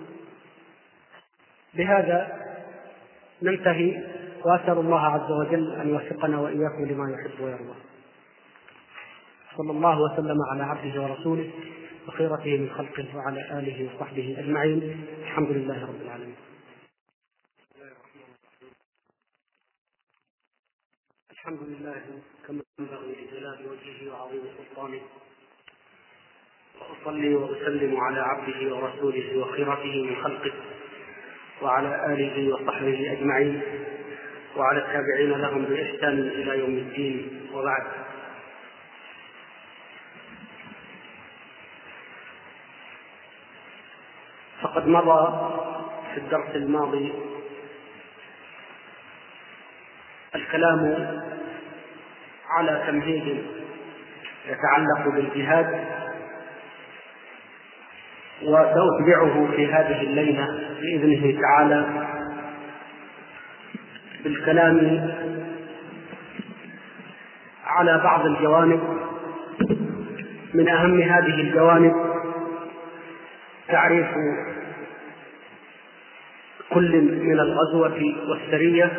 بهذا ننتهي، وأسأل الله عز وجل أن يوفقنا وإياكم لما يحب ويرضى. صلى الله وسلم على عبده ورسوله وخيرته من خلقه وعلى آله وصحبه أجمعين. الحمد لله رب العالمين. الحمد لله كما ينبغي لجلال وجهه وعظيم سلطانه، وأصلي وأسلم على عبده ورسوله وخيرته من خلقه وعلى آله وصحبه أجمعين، وعلى التابعين لهم بإحسان إلى يوم الدين، وبعد. فقد مضى في الدرس الماضي الكلام على تمهيد يتعلق بالجهاد، وسأتبعه في هذه الليلة بإذنه تعالى بالكلام على بعض الجوانب. من أهم هذه الجوانب تعريف كل من الغزوة والسرية،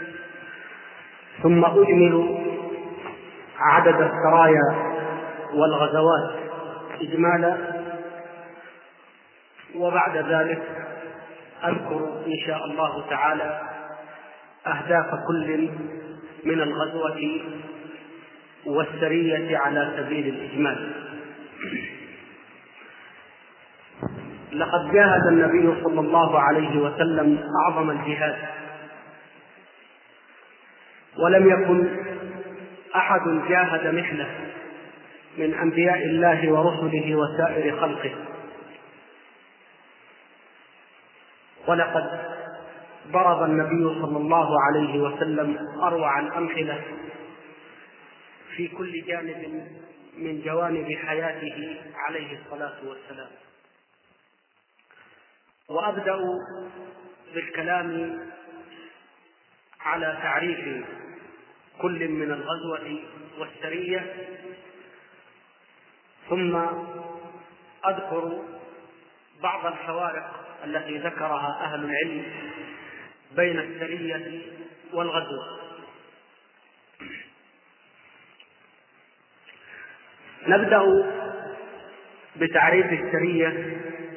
ثم أجمل عدد السرايا والغزوات إجمالا، وبعد ذلك أذكر إن شاء الله تعالى أهداف كل من الغزوة والسرية على سبيل الإجمال. لقد جاهد النبي صلى الله عليه وسلم أعظم الجهاد، ولم يكن أحد جاهد مثله من أنبياء الله ورسله وسائر خلقه، ولقد ضرب النبي صلى الله عليه وسلم أروع الأمثلة في كل جانب من جوانب حياته عليه الصلاة والسلام. وأبدأ بالكلام على تعريف كل من الغزوة والسرية، ثم أذكر بعض الفوارق التي ذكرها أهل العلم بين السرية والغزوة. نبدأ بتعريف السرية،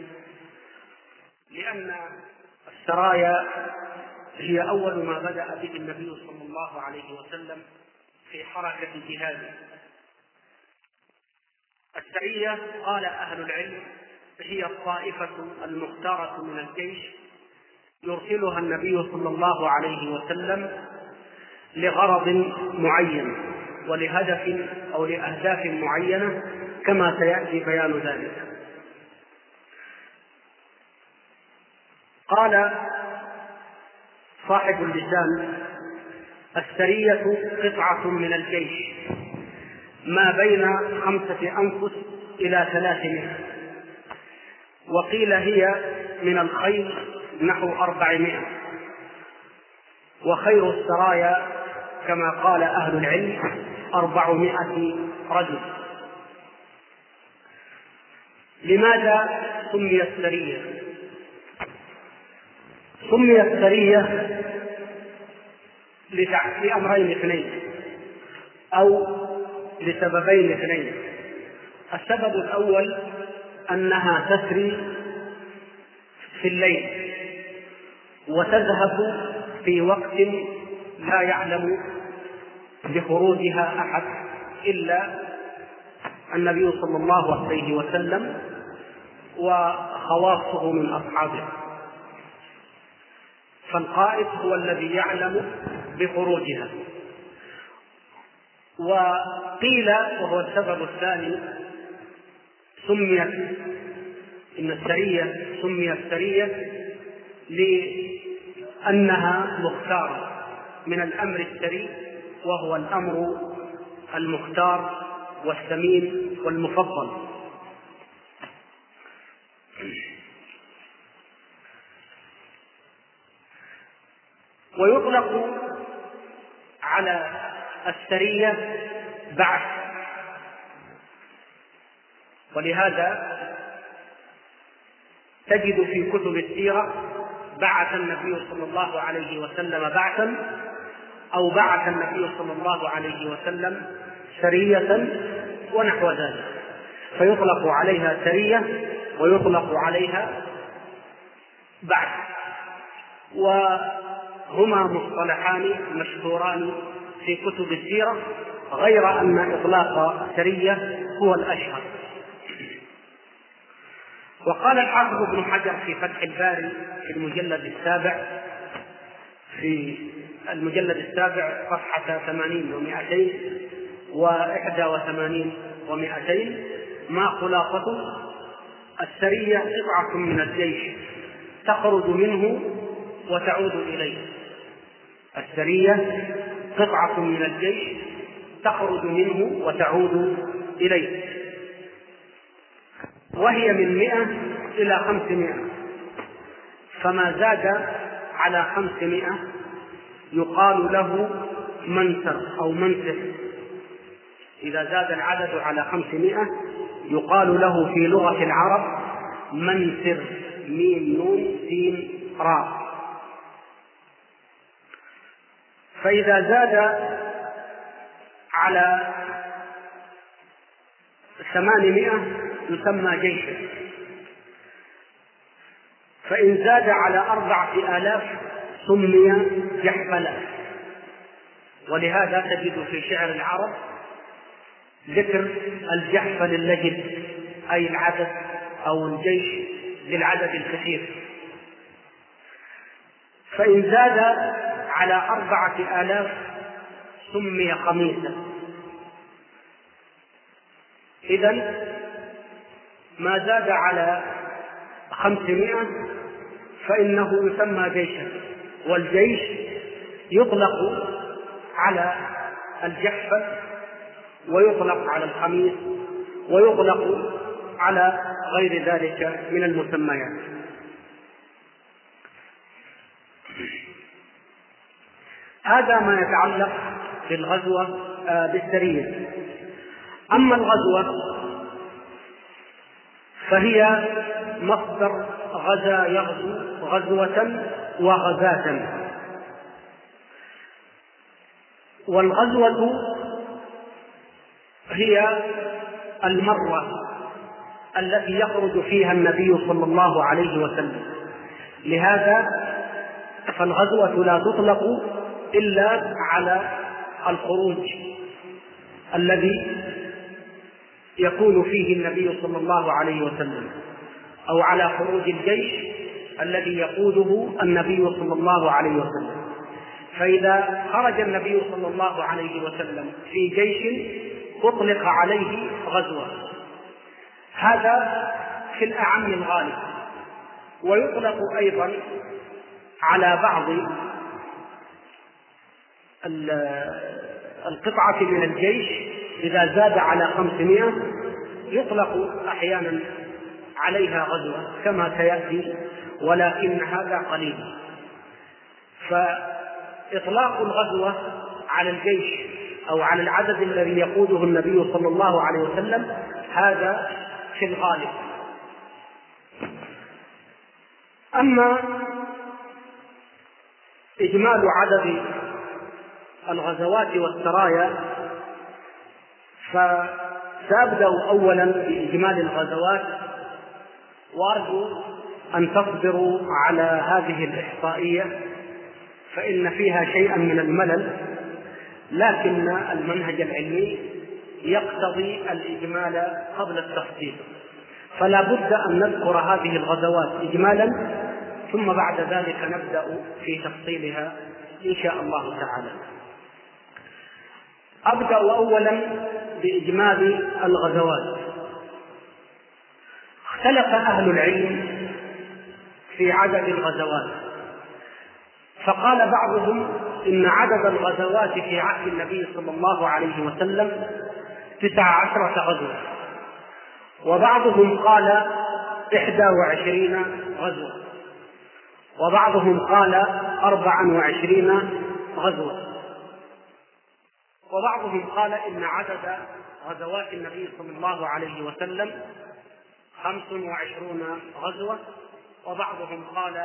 لأن السرايا هي أول ما بدأ به النبي صلى الله عليه وسلم في حركة جهاده. السرية قال أهل العلم هي الطائفة المختارة من الجيش يرسلها النبي صلى الله عليه وسلم لغرض معين ولهدف أو لأهداف معينة، كما سيأتي بيان ذلك. قال صاحب اللسان: السرية قطعة من الجيش ما بين خمسة أنفس إلى ثلاثمائة، وقيل هي من الخيل نحو أربعمائة. وخير السرايا كما قال أهل العلم أربعمائة رجل. لماذا سميت سرية؟ سميت سرية لأمرين اثنين أو لسببين اثنين. السبب الأول أنها تسري في الليل وتذهب في وقت لا يعلم بخروجها أحد إلا النبي صلى الله عليه وسلم وخواصه من أصحابه، فالقائد هو الذي يعلم بخروجها. وقيل، وهو السبب الثاني، سميت إن السرية سميت سرية لأنها مختارة من الأمر السري، وهو الأمر المختار والثمين والمفضل. ويطلق على السرية بعث، ولهذا تجد في كتب السيرة بعث النبي صلى الله عليه وسلم بعثا، أو بعث النبي صلى الله عليه وسلم سرية ونحو ذلك، فيطلق عليها سرية ويطلق عليها بعث، وهما مصطلحان مشهوران في كتب السيرة، غير أن إطلاق سرية هو الأشهر. وقال الحافظ ابن حجر في فتح الباري في المجلد السابع في المجلد السابع صفحة ثمانين ومائتين وإحدى وثمانين ومائتين: ما خلاصته؟ السرية قطعة من الجيش تخرج منه وتعود إليه. السرية قطعة من الجيش تخرج منه وتعود إليه، وهي من مئة إلى خمسمائة، فما زاد على خمسمائة يقال له منسر أو منسر. إذا زاد العدد على خمسمائة يقال له في لغة العرب منسر، ميم نون سين راء. فإذا زاد على ثمانمائة يسمى جيشا، فإن زاد على أربعة آلاف سمي جحفلا. ولهذا تجد في شعر العرب ذكر الجحفل اللجل، أي العدد أو الجيش للعدد الكثير. فإن زاد على أربعة آلاف سمي خميسا، إذن ما زاد على خمسمائة فإنه يسمى جيشا. والجيش يطلق على الجحفل، ويطلق على الخميس، ويطلق على غير ذلك من المسميات. هذا ما يتعلق بالغزوة بالسرية. أما الغزوة فهي مصدر غزا يغزو، غزوة وغزاة. والغزوة هي المرة التي يخرج فيها النبي صلى الله عليه وسلم. لهذا فالغزوة لا تطلق إلا على الخروج الذي يكون فيه النبي صلى الله عليه وسلم، أو على خروج الجيش الذي يقوده النبي صلى الله عليه وسلم. فإذا خرج النبي صلى الله عليه وسلم في جيش أطلق عليه غزوة، هذا في الأعم الغالب. ويطلق أيضا على بعض القطعة من الجيش إذا زاد على خمسمائة يطلق أحيانا عليها غزوة كما سيأتي، ولكن هذا قليل. فإطلاق الغزوة على الجيش أو على العدد الذي يقوده النبي صلى الله عليه وسلم هذا في الغالب. أما إجمال عدد الغزوات والسرايا فسأبدأ أولا بإجمال الغزوات، وأرجو أن تصبروا على هذه الإحصائية فإن فيها شيئا من الملل، لكن المنهج العلمي يقتضي الإجمال قبل التفصيل، فلا بد أن نذكر هذه الغزوات إجمالا ثم بعد ذلك نبدأ في تفصيلها إن شاء الله تعالى. أبدأ أولا بإجمال الغزوات. اختلف أهل العلم في عدد الغزوات، فقال بعضهم إن عدد الغزوات في عهد النبي صلى الله عليه وسلم تسع عشرة غزوة، وبعضهم قال إحدى وعشرين غزوة، وبعضهم قال أربع وعشرين غزوة، وبعضهم قال إن عدد غزوات النبي صلى الله عليه وسلم خمس وعشرون غزوة، وبعضهم قال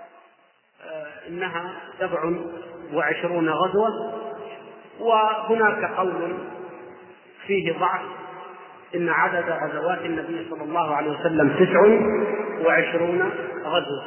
إنها سبع وعشرون غزوة. وهناك قول فيه ضعف إن عدد غزوات النبي صلى الله عليه وسلم تسع وعشرون غزوة.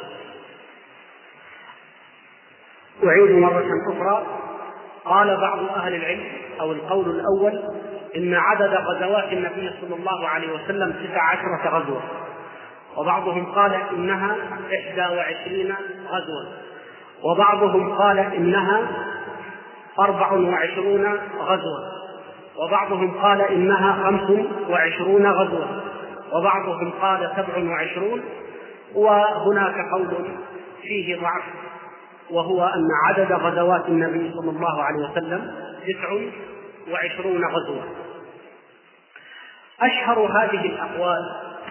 أعيد مرة أخرى، قال بعض أهل العلم أو القول الأول إن عدد غزوات النبي صلى الله عليه وسلم تسع عشرة غزوة، وبعضهم قال إنها إحدى وعشرين غزوة، وبعضهم قال إنها أربع وعشرون غزوة، وبعضهم قال إنها خمس وعشرون غزوة، وبعضهم قال سبع وعشرون. وهناك قول فيه ضعف وهو أن عدد غزوات النبي صلى الله عليه وسلم تسع وعشرون غزوة. أشهر هذه الأقوال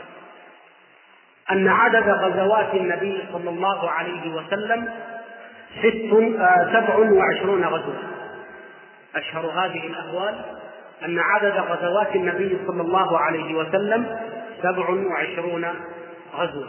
أن عدد غزوات النبي صلى الله عليه وسلم ست سبع وعشرون غزوة. أشهر هذه الأقوال أن عدد غزوات النبي صلى الله عليه وسلم سبع وعشرون غزوة.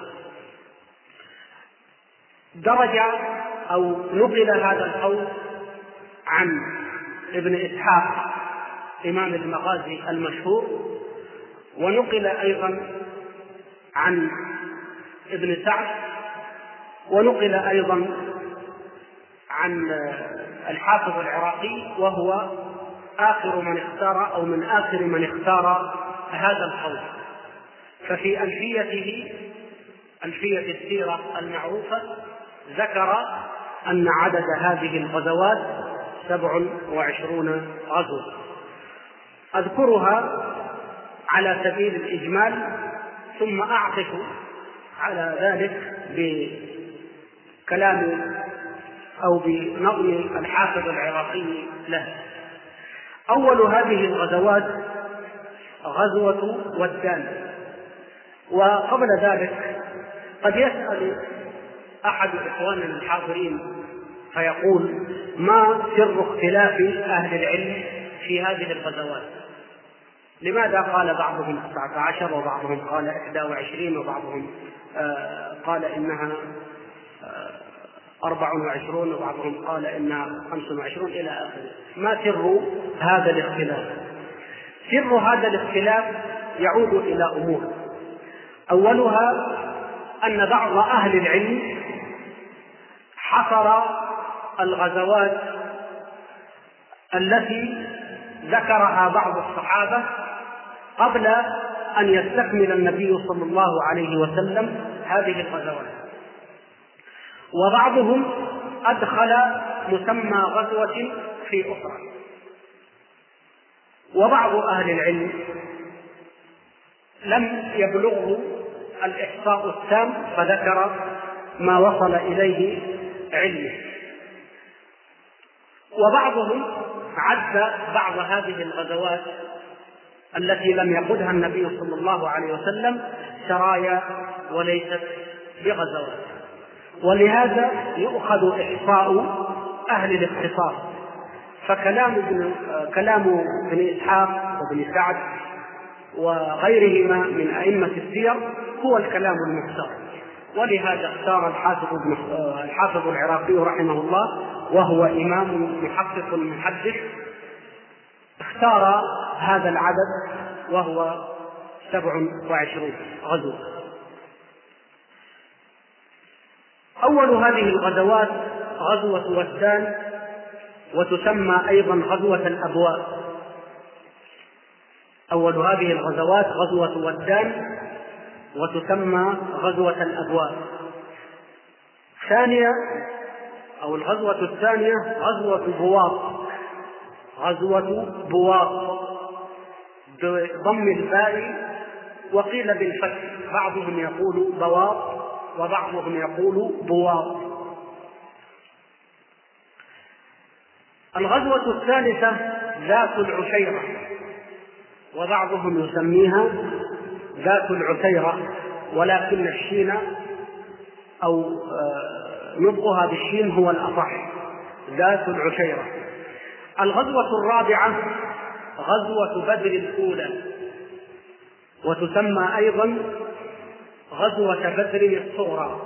درج أو نقل هذا القول عن ابن إسحاق إمام المغازي المشهور، ونقل أيضا عن ابن سعد، ونقل أيضا عن الحافظ العراقي، وهو آخر من اختار أو من آخر من اختار هذا القول. ففي ألفيته ألفية السيرة المعروفة ذكر أن عدد هذه الغزوات سبع وعشرون غزوة. أذكرها على سبيل الإجمال، ثم أعطف على ذلك بكلام أو بنظم الحافظ العراقي له. أول هذه الغزوات غزوة ودان. وقبل ذلك قد يسأل أحد إخواننا الحاضرين فيقول: ما سر اختلاف أهل العلم في هذه الغزوات؟ لماذا قال بعضهم تسعة عشر وبعضهم قال إحدى وعشرين وبعضهم آه قال إنها آه أربع وعشرون وبعضهم قال إنها خمس وعشرون إلى آخره؟ ما سر هذا الاختلاف؟ سر هذا الاختلاف يعود إلى أمور. أولها أن بعض أهل العلم حصر الغزوات التي ذكرها بعض الصحابة قبل أن يستكمل النبي صلى الله عليه وسلم هذه الغزوات، وبعضهم أدخل مسمى غزوة في أخرى. وبعض أهل العلم لم يبلغه الإحصاء التام فذكر ما وصل إليه علمه، وبعضهم عد بعض هذه الغزوات التي لم يقودها النبي صلى الله عليه وسلم سرايا وليست بغزوات. ولهذا يؤخذ إحصاء أهل الاختصاص، فكلام ابن كلام ابن إسحاق وابن سعد وغيرهما من أئمة السير هو الكلام المختار. ولهذا اختار الحافظ الحافظ العراقي رحمه الله، وهو إمام محقق محدث، اختار هذا العدد وهو سبع وعشرون غزوة. أول هذه الغزوات غزوة ودان، وتسمى أيضا غزوة الأبواء. أول هذه الغزوات غزوة ودان وتسمى غزوة الأبواء. ثانية أو الغزوة الثانية غزوة بواط، غزوة بواط بضم الباء وقيل بالفتح، بعضهم يقول بواط وبعضهم يقول بواط. الغزوة الثالثة ذات العشيرة، وبعضهم يسميها ذات العشيرة، ولكن الشين أو نطقها بالشين هو الأصح، ذات العشيرة. الغزوة الرابعة غزوة بدر الأولى، وتسمى أيضا غزوة بدر الصغرى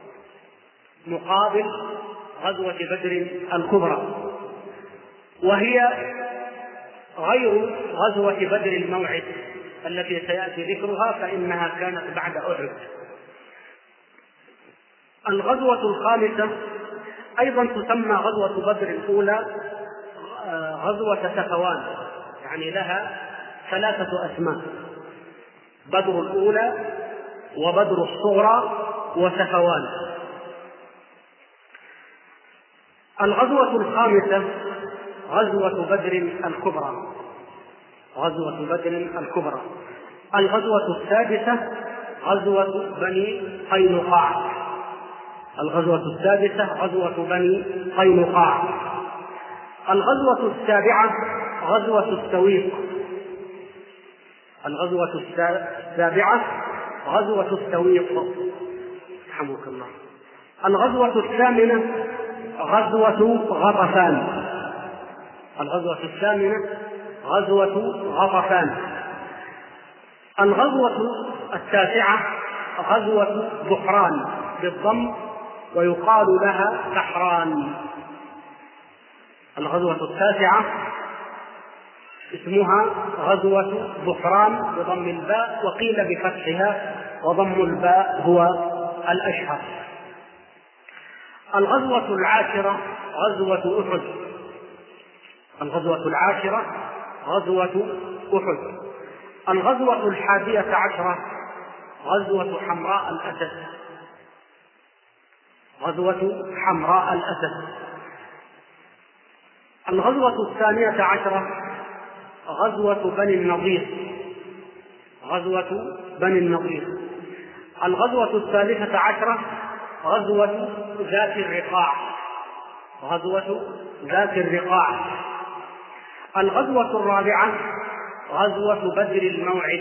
مقابل غزوة بدر الكبرى، وهي غير غزوة بدر الموعد التي سيأتي ذكرها، فإنها كانت بعد أحد. الغزوة الخامسة أيضا تسمى غزوة بدر الأولى غزوة سفوان، يعني لها ثلاثة أسماء: بدر الأولى وبدر الصغرى وسفوان. الغزوة الخامسة غزوة بدر الكبرى، غزوة بدر الكبرى. الغزوة السادسة غزوة بني قينقاع، الغزوة السادسة غزوة بني قينقاع. الغزوة السابعة غزوة السويق، الغزوة السابعة غزوة السويق، رحمك الله. الغزوة الثامنة غزوة غطفان، الغزوة الثامنة غزوة غطفان. الغزوة التاسعة غزوة بحران بالضم، ويقال لها سحران. الغزوة التاسعة اسمها غزوة بحران بضم الباء، وقيل بفتحها وضم الباء هو الأشهر. الغزوة العاشرة غزوة أحد، الغزوة العاشرة غزوة أحد. الغزوة الحادية عشرة غزوة حمراء الأسد، غزوة حمراء الأسد. الغزوة الثانية عشرة غزوة بني النضير، غزوة بني النضير. الغزوة الثالثة عشرة غزوة ذات الرقاع غزوة ذات الرقاع. الغزوة الرابعة غزوة بدر الموعد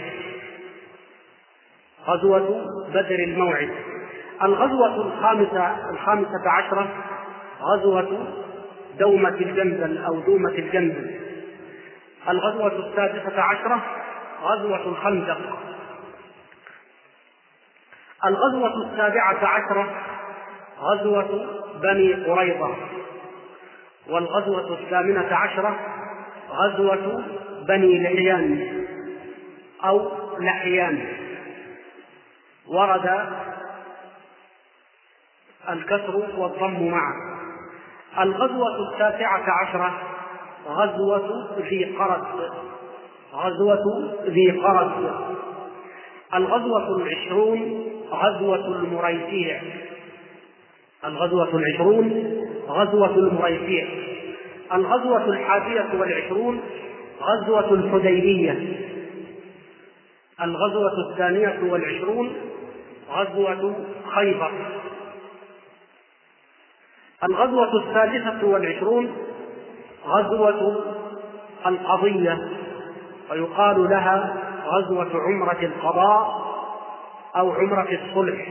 غزوة بدر الموعد. الغزوة الخامسة الخامسة عشرة غزوة دومة الجندل أو دومة الجندل. الغزوة السادسة عشرة غزوة الخندق. الغزوة السابعة عشرة غزوة بني قريظة. والغزوة الثامنة عشرة غزوة بني لحيان أو لحيان، ورد الكسر والضم معا. الغزوة التاسعة عشرة غزوة ذي قرد غزوة ذي قرد. الغزوة العشرون غزوة المريسيع الغزوة العشرون غزوة المريسيع. الغزوة الحادية والعشرون غزوة الحديبية. الغزوة الثانية والعشرون غزوة خيبر. الغزوة الثالثة والعشرون غزوة القضية، ويقال لها غزوة عمرة القضاء أو عمرة الصلح.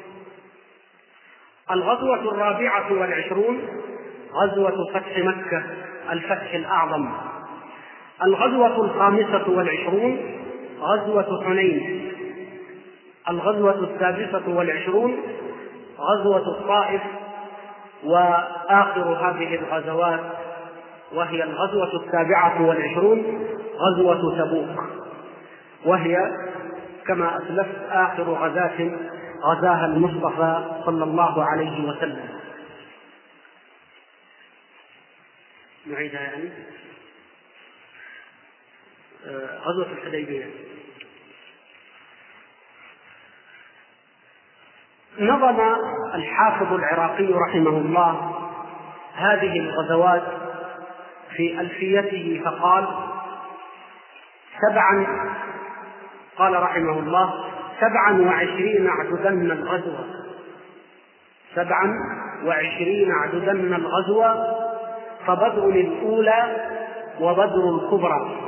الغزوة الرابعة والعشرون غزوة فتح مكة الفتح الأعظم. الغزوة الخامسة والعشرون غزوة حنين. الغزوة السادسة والعشرون غزوة الطائف. وآخر هذه الغزوات وهي الغزوة السابعة والعشرون غزوة تبوك، وهي كما أسلفت آخر غزاة غزاها المصطفى صلى الله عليه وسلم. نعيدها يعني غزوة الحديبية. نظم الحافظ العراقي رحمه الله هذه الغزوات في ألفيته فقال: سبعا قال رحمه الله سبعا وعشرين عددن الغزوة سبعا وعشرين عددن الغزوة فبدر الأولى وبدر الكبرى.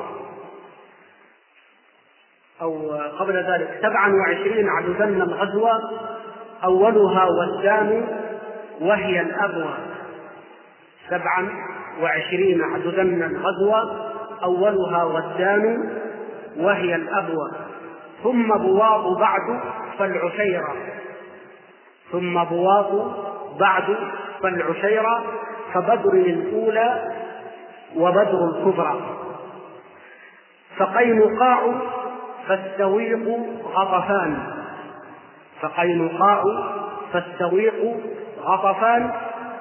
أو قبل ذلك سبعا وعشرين عددن الغزوة أولها والدان وهي الأبوى. سبعا وعشرين عددن الغزوة أولها والدان وهي الأبوى. ثم بواض بعد فالعشيرة ثم بواض بعد فالعشيرة فبدر الأولى وبدر الكبرى. فقينقاع فالسويق غطفان فقينقاع فالسويق غطفان.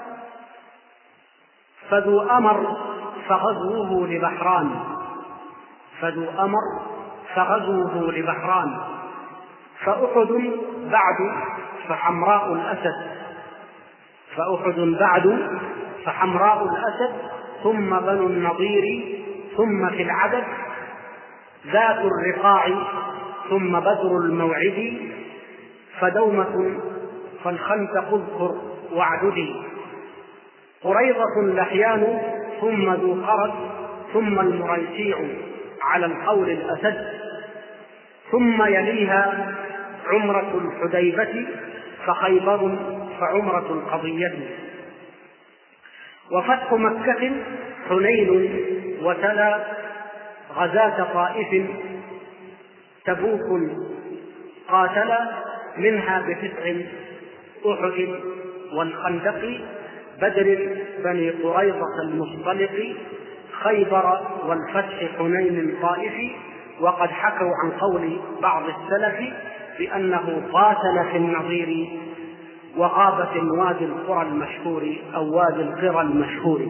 فذو أمر فغزوه لبحران فذو أمر فغزوه لبحران. فأحد بعد فحمراء الأسد فأحد بعد فحمراء الأسد. ثم بنو النضير ثم في العدد ذات الرقاع ثم بدر الموعد. فدومة فالخندق اذكر واعددي. قريظة لحيان ثم ذو قرد ثم المريسيع على القول الأسد. ثم يليها عمرة الحديبة فخيبر فعمرة القضية. وفتح مكة حنين وتلا غزاة طائف تبوك قاتل منها بتسع أحد والخندق بدر بني قريظة المصطلق خيبر والفتح حنين طائف. وقد حكوا عن قول بعض السلف بأنه قاتل في النظير وغاب في وادي القرى المشهور أو وادي القرى المشهور.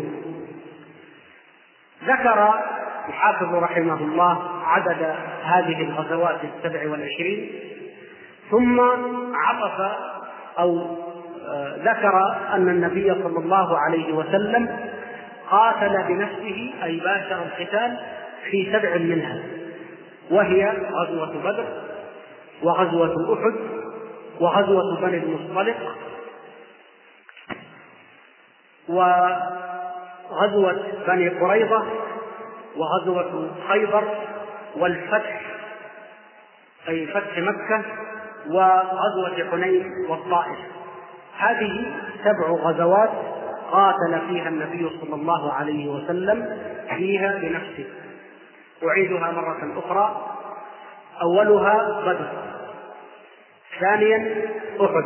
ذكر الحافظ رحمه الله عدد هذه الغزوات السبع والعشرين، ثم عطف أو ذكر أن النبي صلى الله عليه وسلم قاتل بنفسه أي باشر القتال في سبع منها، وهي غزوة بدر وغزوة أحد وغزوة بني المصطلق وغزوة بني قريظة وغزوة خيبر والفتح أي فتح مكة وغزوة حنين والطائف. هذه سبع غزوات قاتل فيها النبي صلى الله عليه وسلم فيها بنفسه. أعيدها مرة أخرى: أولها بدر، ثانيا أحد،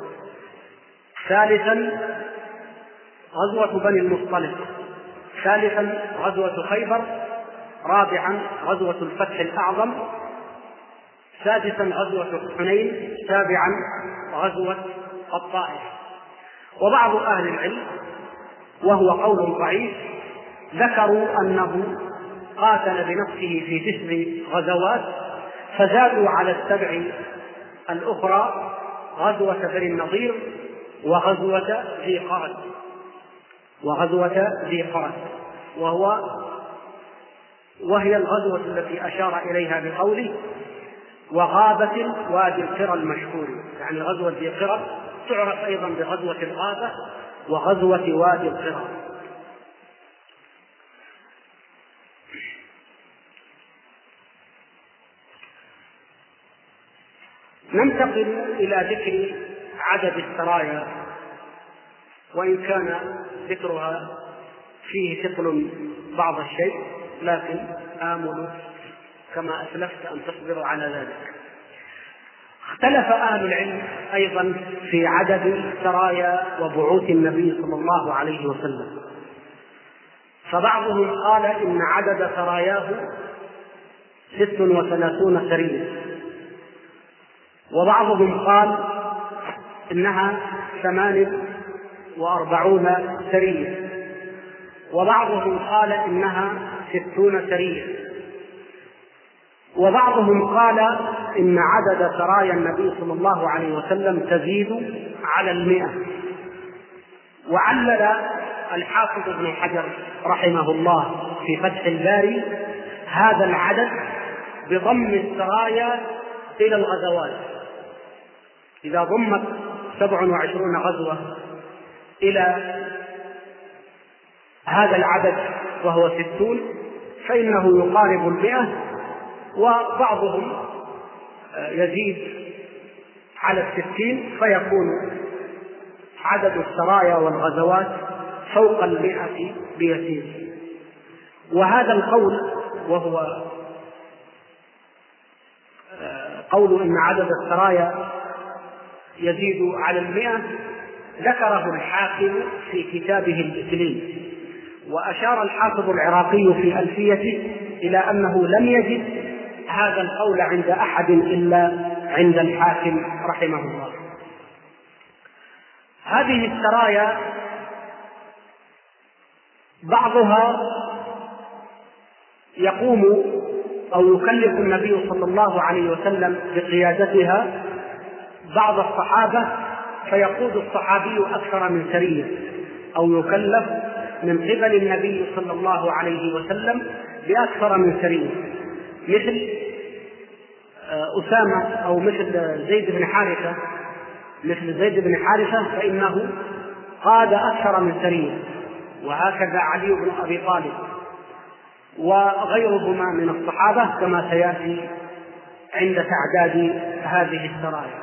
ثالثا غزوة بني المصطلق، ثالثا غزوة خيبر، رابعا غزوة الفتح الأعظم، سادسا غزوة حنين، سابعا غزوة الطائف. وبعض أهل العلم وهو قول ضعيف ذكروا أنه قاتل بنفسه في تسع غزوات، فزادوا على السبع الأخرى غزوة بني النضير وغزوة ذي قرد وغزوة ذي قرد وهو وهي الغزوة التي أشار إليها بقوله: وغابة وادي القرى المشهور. يعني غزوة ذي قرد تعرف أيضا بغزوة الغابة وغزوة وادي القرى. ننتقل إلى ذكر عدد السرايا، وإن كان ذكرها فيه ثقل بعض الشيء، لكن آمل كما أسلفت أن تصبروا على ذلك. اختلف أهل العلم أيضا في عدد سرايا وبعوث النبي صلى الله عليه وسلم، فبعضهم قال إن عدد سراياه ست وثلاثون سرية، وبعضهم قال إنها ثمان وأربعون سرية، وبعضهم قال إنها ستون سرية، وبعضهم قال إن عدد سرايا النبي صلى الله عليه وسلم تزيد على المئة. وعلل الحافظ ابن حجر رحمه الله في فتح الباري هذا العدد بضم السرايا إلى الغزوات. إذا ضمت سبع وعشرون غزوة إلى هذا العدد وهو ستون فإنه يقارب المئة، وبعضهم يزيد على الستين فيكون عدد السرايا والغزوات فوق المئة بيسير. وهذا القول وهو قول إن عدد السرايا يزيد على المئة ذكره الحاكم في كتابه الإكليل، وأشار الحافظ العراقي في ألفيته إلى أنه لم يجد هذا القول عند أحد إلا عند الحاكم رحمه الله. هذه السرايا بعضها يقوم أو يكلف النبي صلى الله عليه وسلم بقيادتها بعض الصحابة، فيقود الصحابي أكثر من سرية، أو يكلف من قبل النبي صلى الله عليه وسلم بأكثر من سرية، مثل أسامة أو مثل زيد بن حارثة مثل زيد بن حارثة فإنه قاد أكثر من سرية، وهكذا علي بن أبي طالب وغيرهما من الصحابة كما سيأتي عند تعداد هذه السرايا.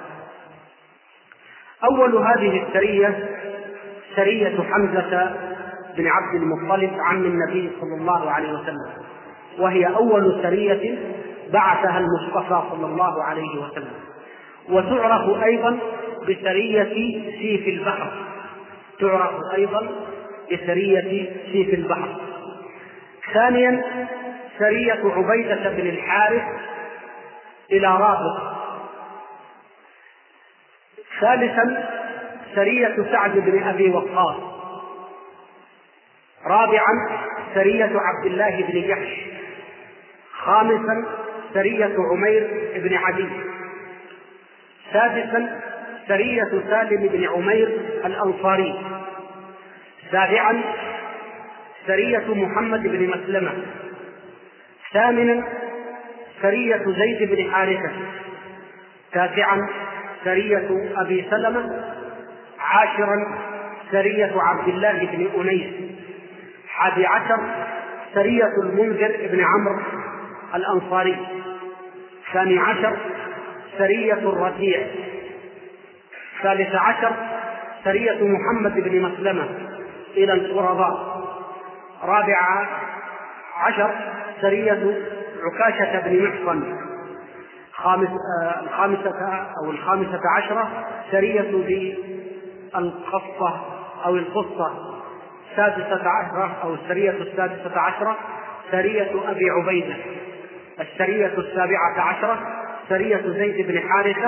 أول هذه السرية سرية حمزة بن عبد المطلب عم النبي صلى الله عليه وسلم، وهي أول سرية بعثها المصطفى صلى الله عليه وسلم، وتعرف أيضا بسرية سيف البحر تعرف أيضا بسرية سيف البحر. ثانيا سرية عبيدة بن الحارث إلى رابغ. ثالثا سرية سعد بن أبي وقاص. رابعا سرية عبد الله بن جحش. خامسا سرية عمير بن عدي. سادسا سرية سالم بن عمير الأنصاري. سابعا سرية محمد بن مسلمة. ثامنا سرية زيد بن حارثة. تاسعا سرية أبي سلمة. عاشرا سرية عبد الله بن أنيس. حادي عشر سرية المنذر بن عمرو الأنصاري. ثاني عشر سرية الربيع. ثالث عشر سرية محمد بن مسلمة إلى القرظاء. رابع عشر سرية عكاشة بن محصن. خامس آه الخامسة أو الخامسة عشرة سرية ذي القصة أو القصة. السادسة عشرة أو السرية السادسة عشرة سرية أبي عبيدة. السرية السابعة عشرة سرية زيد بن حارثة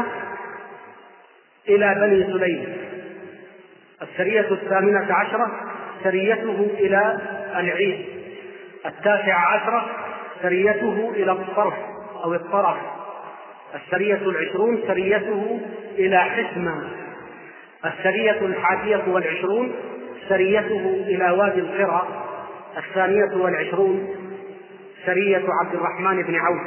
إلى بني سليم. السرية الثامنة عشرة سريته إلى العيد. التاسعة عشرة سريته إلى الطرف أو الطرف. السرية العشرون سريته إلى حسمة. السرية الحادية والعشرون سريته إلى وادي القرى. الثانية والعشرون سرية عبد الرحمن بن عوف.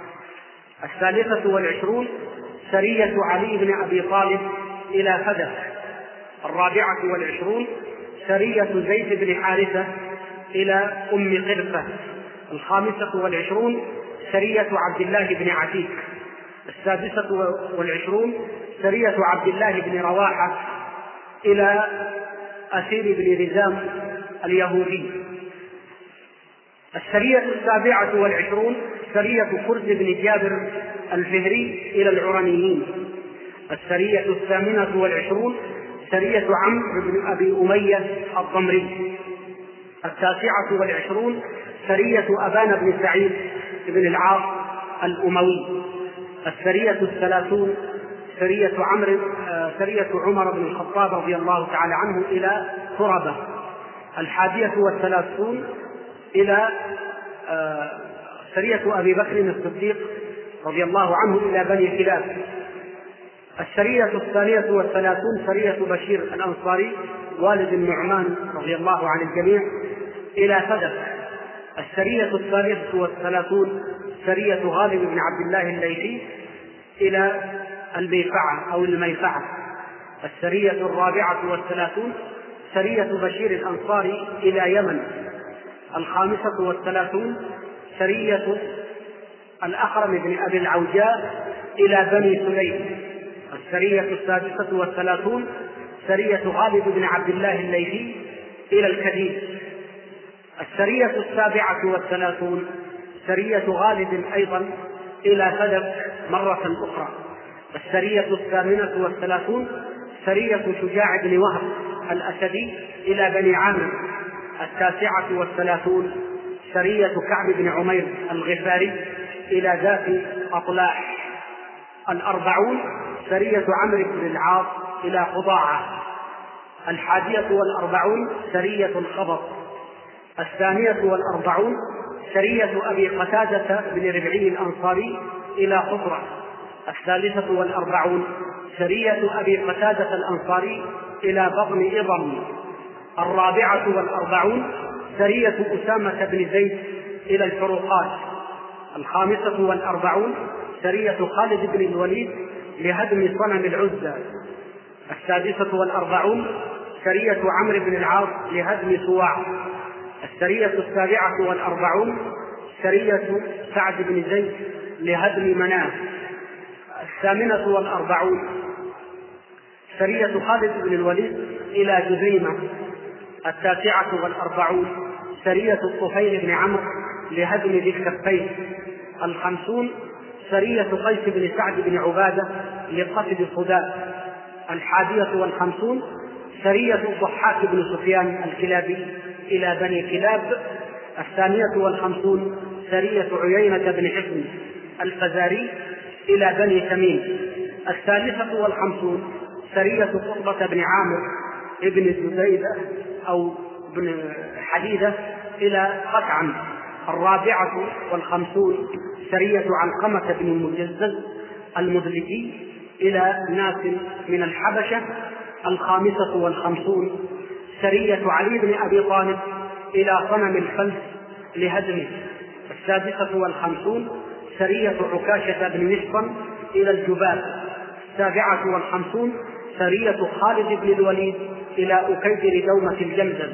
الثالثة والعشرون سرية علي بن أبي طالب إلى فدك. الرابعة والعشرون سرية زيد بن حارثة إلى أم قرفة. الخامسة والعشرون سرية عبد الله بن عتيق. السادسة والعشرون سرية عبد الله بن رواحة إلى أسير بن رزام اليهودي. السرية السابعة والعشرون سرية كرز بن جابر الفهري إلى العرنيين. السرية الثامنة والعشرون سرية عمرو بن أبي أمية الضمري. التاسعة والعشرون سرية أبان بن سعيد بن العاص الأموي. السرية الثلاثون سرية عمرو سرية عمر بن الخطاب رضي الله تعالى عنه إلى كربة. الحادية والثلاثون إلى سرية أبي بكر الصديق رضي الله عنه إلى بني كلاب. السرية الثانية والثلاثون سرية بشير الأنصاري والد النعمان رضي الله عن الجميع إلى فدك. السرية الثالثة والثلاثون سرية غالب بن عبد الله الليثي إلى الميفعة أو الميفعة. السرية الرابعة والثلاثون سرية بشير الأنصاري إلى يمن. الخامسة والثلاثون سرية الأخرم بن أبي العوجاء إلى بني سليم. السرية السادسة والثلاثون سرية غالب بن عبد الله الليثي إلى الكديد. السرية السابعة والثلاثون سرية غالب أيضا إلى فدك مرة أخرى. السرية الثامنة والثلاثون سرية شجاع بن وهب الأسدي إلى بني عامر. التاسعة والثلاثون سرية كعب بن عمير الغفاري إلى ذات أطلاح. الأربعون سرية عمرو بن العاص إلى قضاعة. الحادية والأربعون سرية الخبر. الثانية والأربعون سرية أبي قتادة بن ربعي الأنصاري إلى قطرة. الثالثة والأربعون سرية أبي قتادة الأنصاري إلى بطن إضم. الرابعة والأربعون سرية أسامة بن زيد إلى الفروقات. الخامسة والأربعون سرية خالد بن الوليد لهدم صنم العزى. السادسة والأربعون سرية عمرو بن العاص لهدم سواع. السرية السابعة والأربعون سرية سعد بن زيد لهدم مناه. الثامنة والأربعون سرية خالد بن الوليد إلى جذيمة. التاسعة والأربعون سرية الطفيل بن عمرو لهدم ذي الكفين. الخمسون سرية قيس بن سعد بن عبادة لقتل صداء. الحادية والخمسون سرية ضحاك بن سفيان الكلابي إلى بني كلاب. الثانية والخمسون سرية عيينة بن حصن الفزاري إلى بني تميم. الثالثة والخمسون سرية قطبة بن عامر ابن زبيدة أو بن حديدة إلى قطعم. الرابعة والخمسون سرية علقمة بن المجزز المدلجي إلى ناس من الحبشة. الخامسة والخمسون سرية علي بن أبي طالب إلى صنم الفلس لهدمه. السادسة والخمسون سرية عكاشة بن محصن إلى الجبال. السابعة والخمسون سرية خالد بن الوليد إلى أكيدر دومة الجمجم.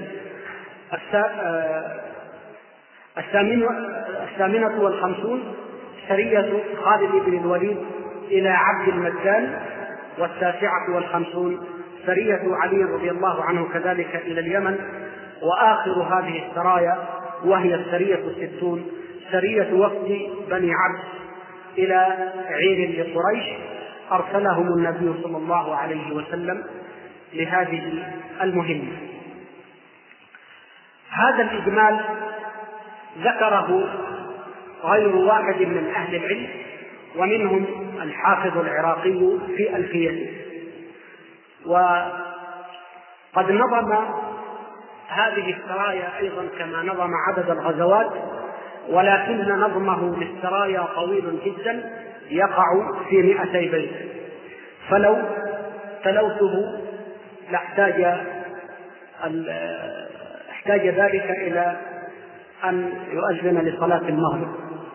الثامنة والخمسون سرية خالد بن الوليد إلى عبد المجال. والتاسعة والخمسون سرية علي رضي الله عنه كذلك إلى اليمن. وآخر هذه السرايا وهي السرية الستون سرية وفد بني عبد إلى عير لقريش أرسلهم النبي صلى الله عليه وسلم لهذه المهمة. هذا الإجمال ذكره غير واحد من أهل العلم، ومنهم الحافظ العراقي في ألفيته. وقد نظم هذه السرايا أيضا كما نظم عدد الغزوات، ولكن نظمه للسرايا طويل جدا يقع في مئتي بيت، فلو تلوته لاحتاج احتاج ذلك إلى أن يؤذن لصلاة المغرب.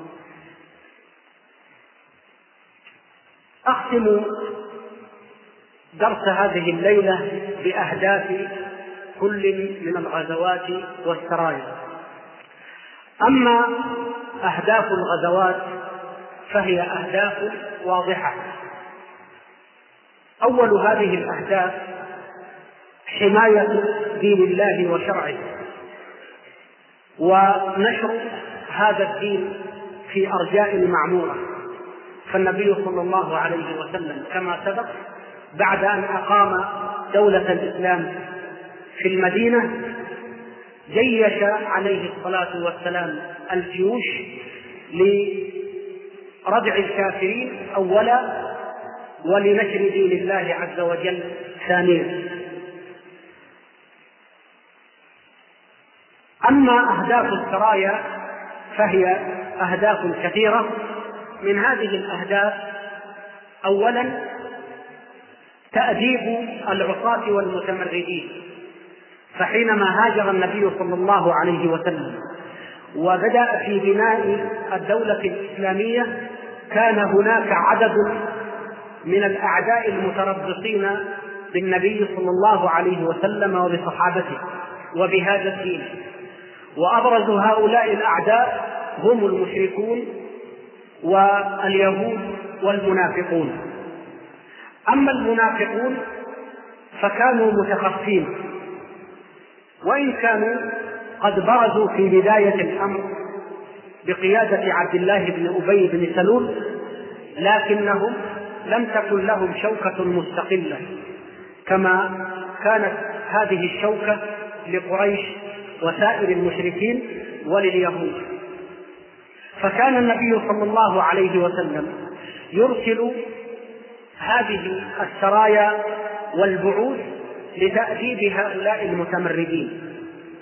أختم درس هذه الليلة بأهداف كل من الغزوات والسرايا. أما أهداف الغزوات فهي أهداف واضحة. أول هذه الأهداف حماية دين الله وشرعه، ونشر هذا الدين في أرجاء المعمورة. فالنبي صلى الله عليه وسلم كما سبق بعد أن أقام دولة الإسلام في المدينة جيش عليه الصلاة والسلام الجيوش لردع الكافرين أولا ولنشر دين الله عز وجل ثانيا. أما أهداف السرايا فهي أهداف كثيرة. من هذه الأهداف أولا تأديب العصاة والمتمردين. فحينما هاجر النبي صلى الله عليه وسلم وبدأ في بناء الدولة الإسلامية كان هناك عدد من الأعداء المتربصين بالنبي صلى الله عليه وسلم وبصحابته وبهذا الدين، وأبرز هؤلاء الأعداء هم المشركون واليهود والمنافقون. أما المنافقون فكانوا متخفين، وإن كانوا قد برزوا في بداية الأمر بقيادة عبد الله بن أبي بن سلول، لكنهم لم تكن لهم شوكة مستقلة كما كانت هذه الشوكة لقريش وسائر المشركين ولليهود. فكان النبي صلى الله عليه وسلم يرسل هذه السرايا والبعوث لتأديب هؤلاء المتمردين.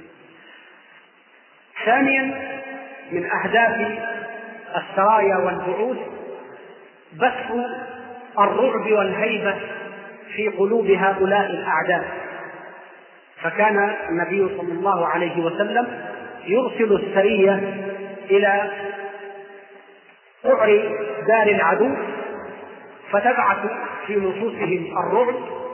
ثانيا من أهداف السرايا والبعوث بث الرعب والهيبة في قلوب هؤلاء الأعداء. فكان النبي صلى الله عليه وسلم يرسل السرية إلى قعر دار العدو فتبعث في نفوسهم الرعب،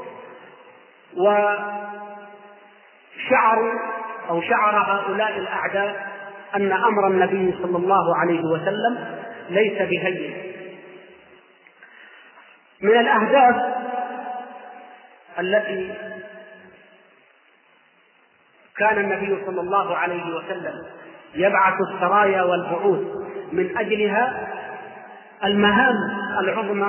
وشعروا أو شعر هؤلاء الأعداء أن أمر النبي صلى الله عليه وسلم ليس بهين. من الأهداف التي كان النبي صلى الله عليه وسلم يبعث السرايا والبعوث من أجلها المهام العظمى،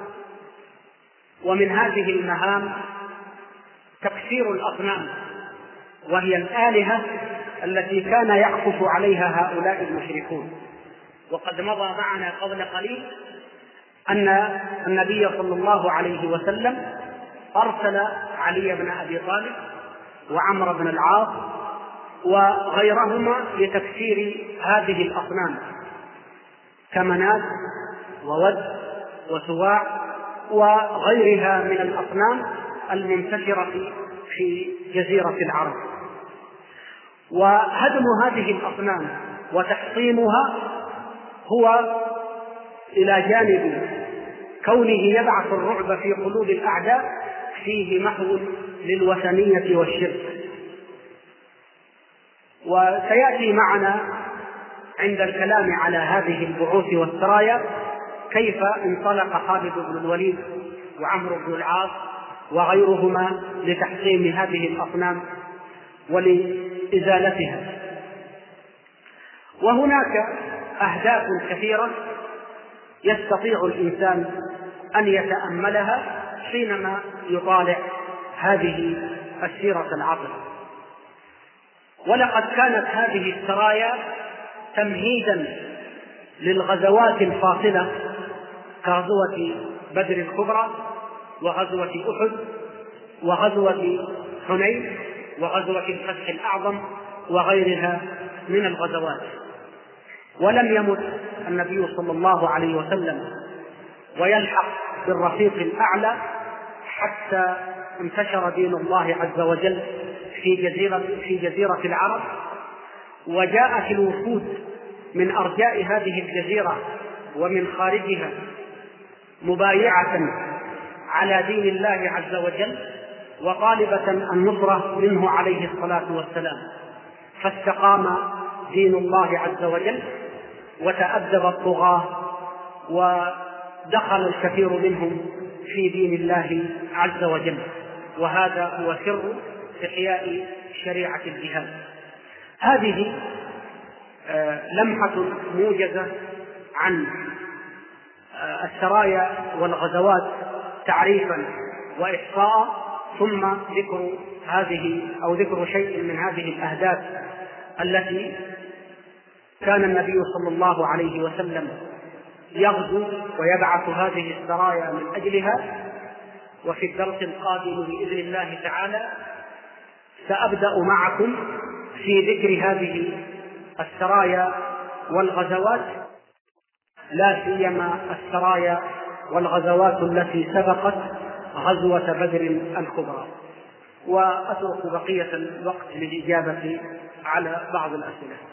ومن هذه المهام تكسير الأصنام، وهي الآلهة التي كان يعكف عليها هؤلاء المشركون. وقد مضى معنا قبل قليل أن النبي صلى الله عليه وسلم أرسل علي بن أبي طالب وعمر بن العاص وغيرهما لتكسير هذه الأصنام كمنات وود وسواع وغيرها من الأصنام المنتشرة في جزيرة العرب. وهدم هذه الأصنام وتحطيمها هو إلى جانب كونه يبعث الرعب في قلوب الأعداء فيه محو للوثنية والشرك. وسيأتي معنا عند الكلام على هذه البعوث والسرايا كيف انطلق خالد بن الوليد وعمرو بن العاص وغيرهما لتحطيم هذه الأصنام ولإزالتها. وهناك أهداف كثيرة يستطيع الإنسان أن يتأملها حينما يطالع هذه السيرة العطرة. ولقد كانت هذه السرايا تمهيدا للغزوات الفاصلة كغزوة بدر الكبرى وغزوة أحد وغزوة حنين وغزوة الفتح الأعظم وغيرها من الغزوات. ولم يمت النبي صلى الله عليه وسلم ويلحق بالرفيق الأعلى حتى انتشر دين الله عز وجل في جزيرة, في جزيرة العرب، وجاءت الوفود من أرجاء هذه الجزيرة ومن خارجها مبايعة على دين الله عز وجل وطالبة النصرة منه عليه الصلاة والسلام، فاستقام دين الله عز وجل وتأدب الطغاة ودخل الكثير منهم في دين الله عز وجل. وهذا هو سر إحياء شريعة الجهاد. هذه لمحة موجزة عن السرايا والغزوات تعريفا وإحصاء، ثم ذكر هذه أو ذكر شيء من هذه الأهداف التي كان النبي صلى الله عليه وسلم يغزو ويبعث هذه السرايا من أجلها. وفي الدرس القادم بإذن الله تعالى سأبدأ معكم في ذكر هذه السرايا والغزوات، لا سيما السرايا والغزوات التي سبقت غزوة بدر الكبرى، وأترك بقية الوقت للإجابة على بعض الأسئلة.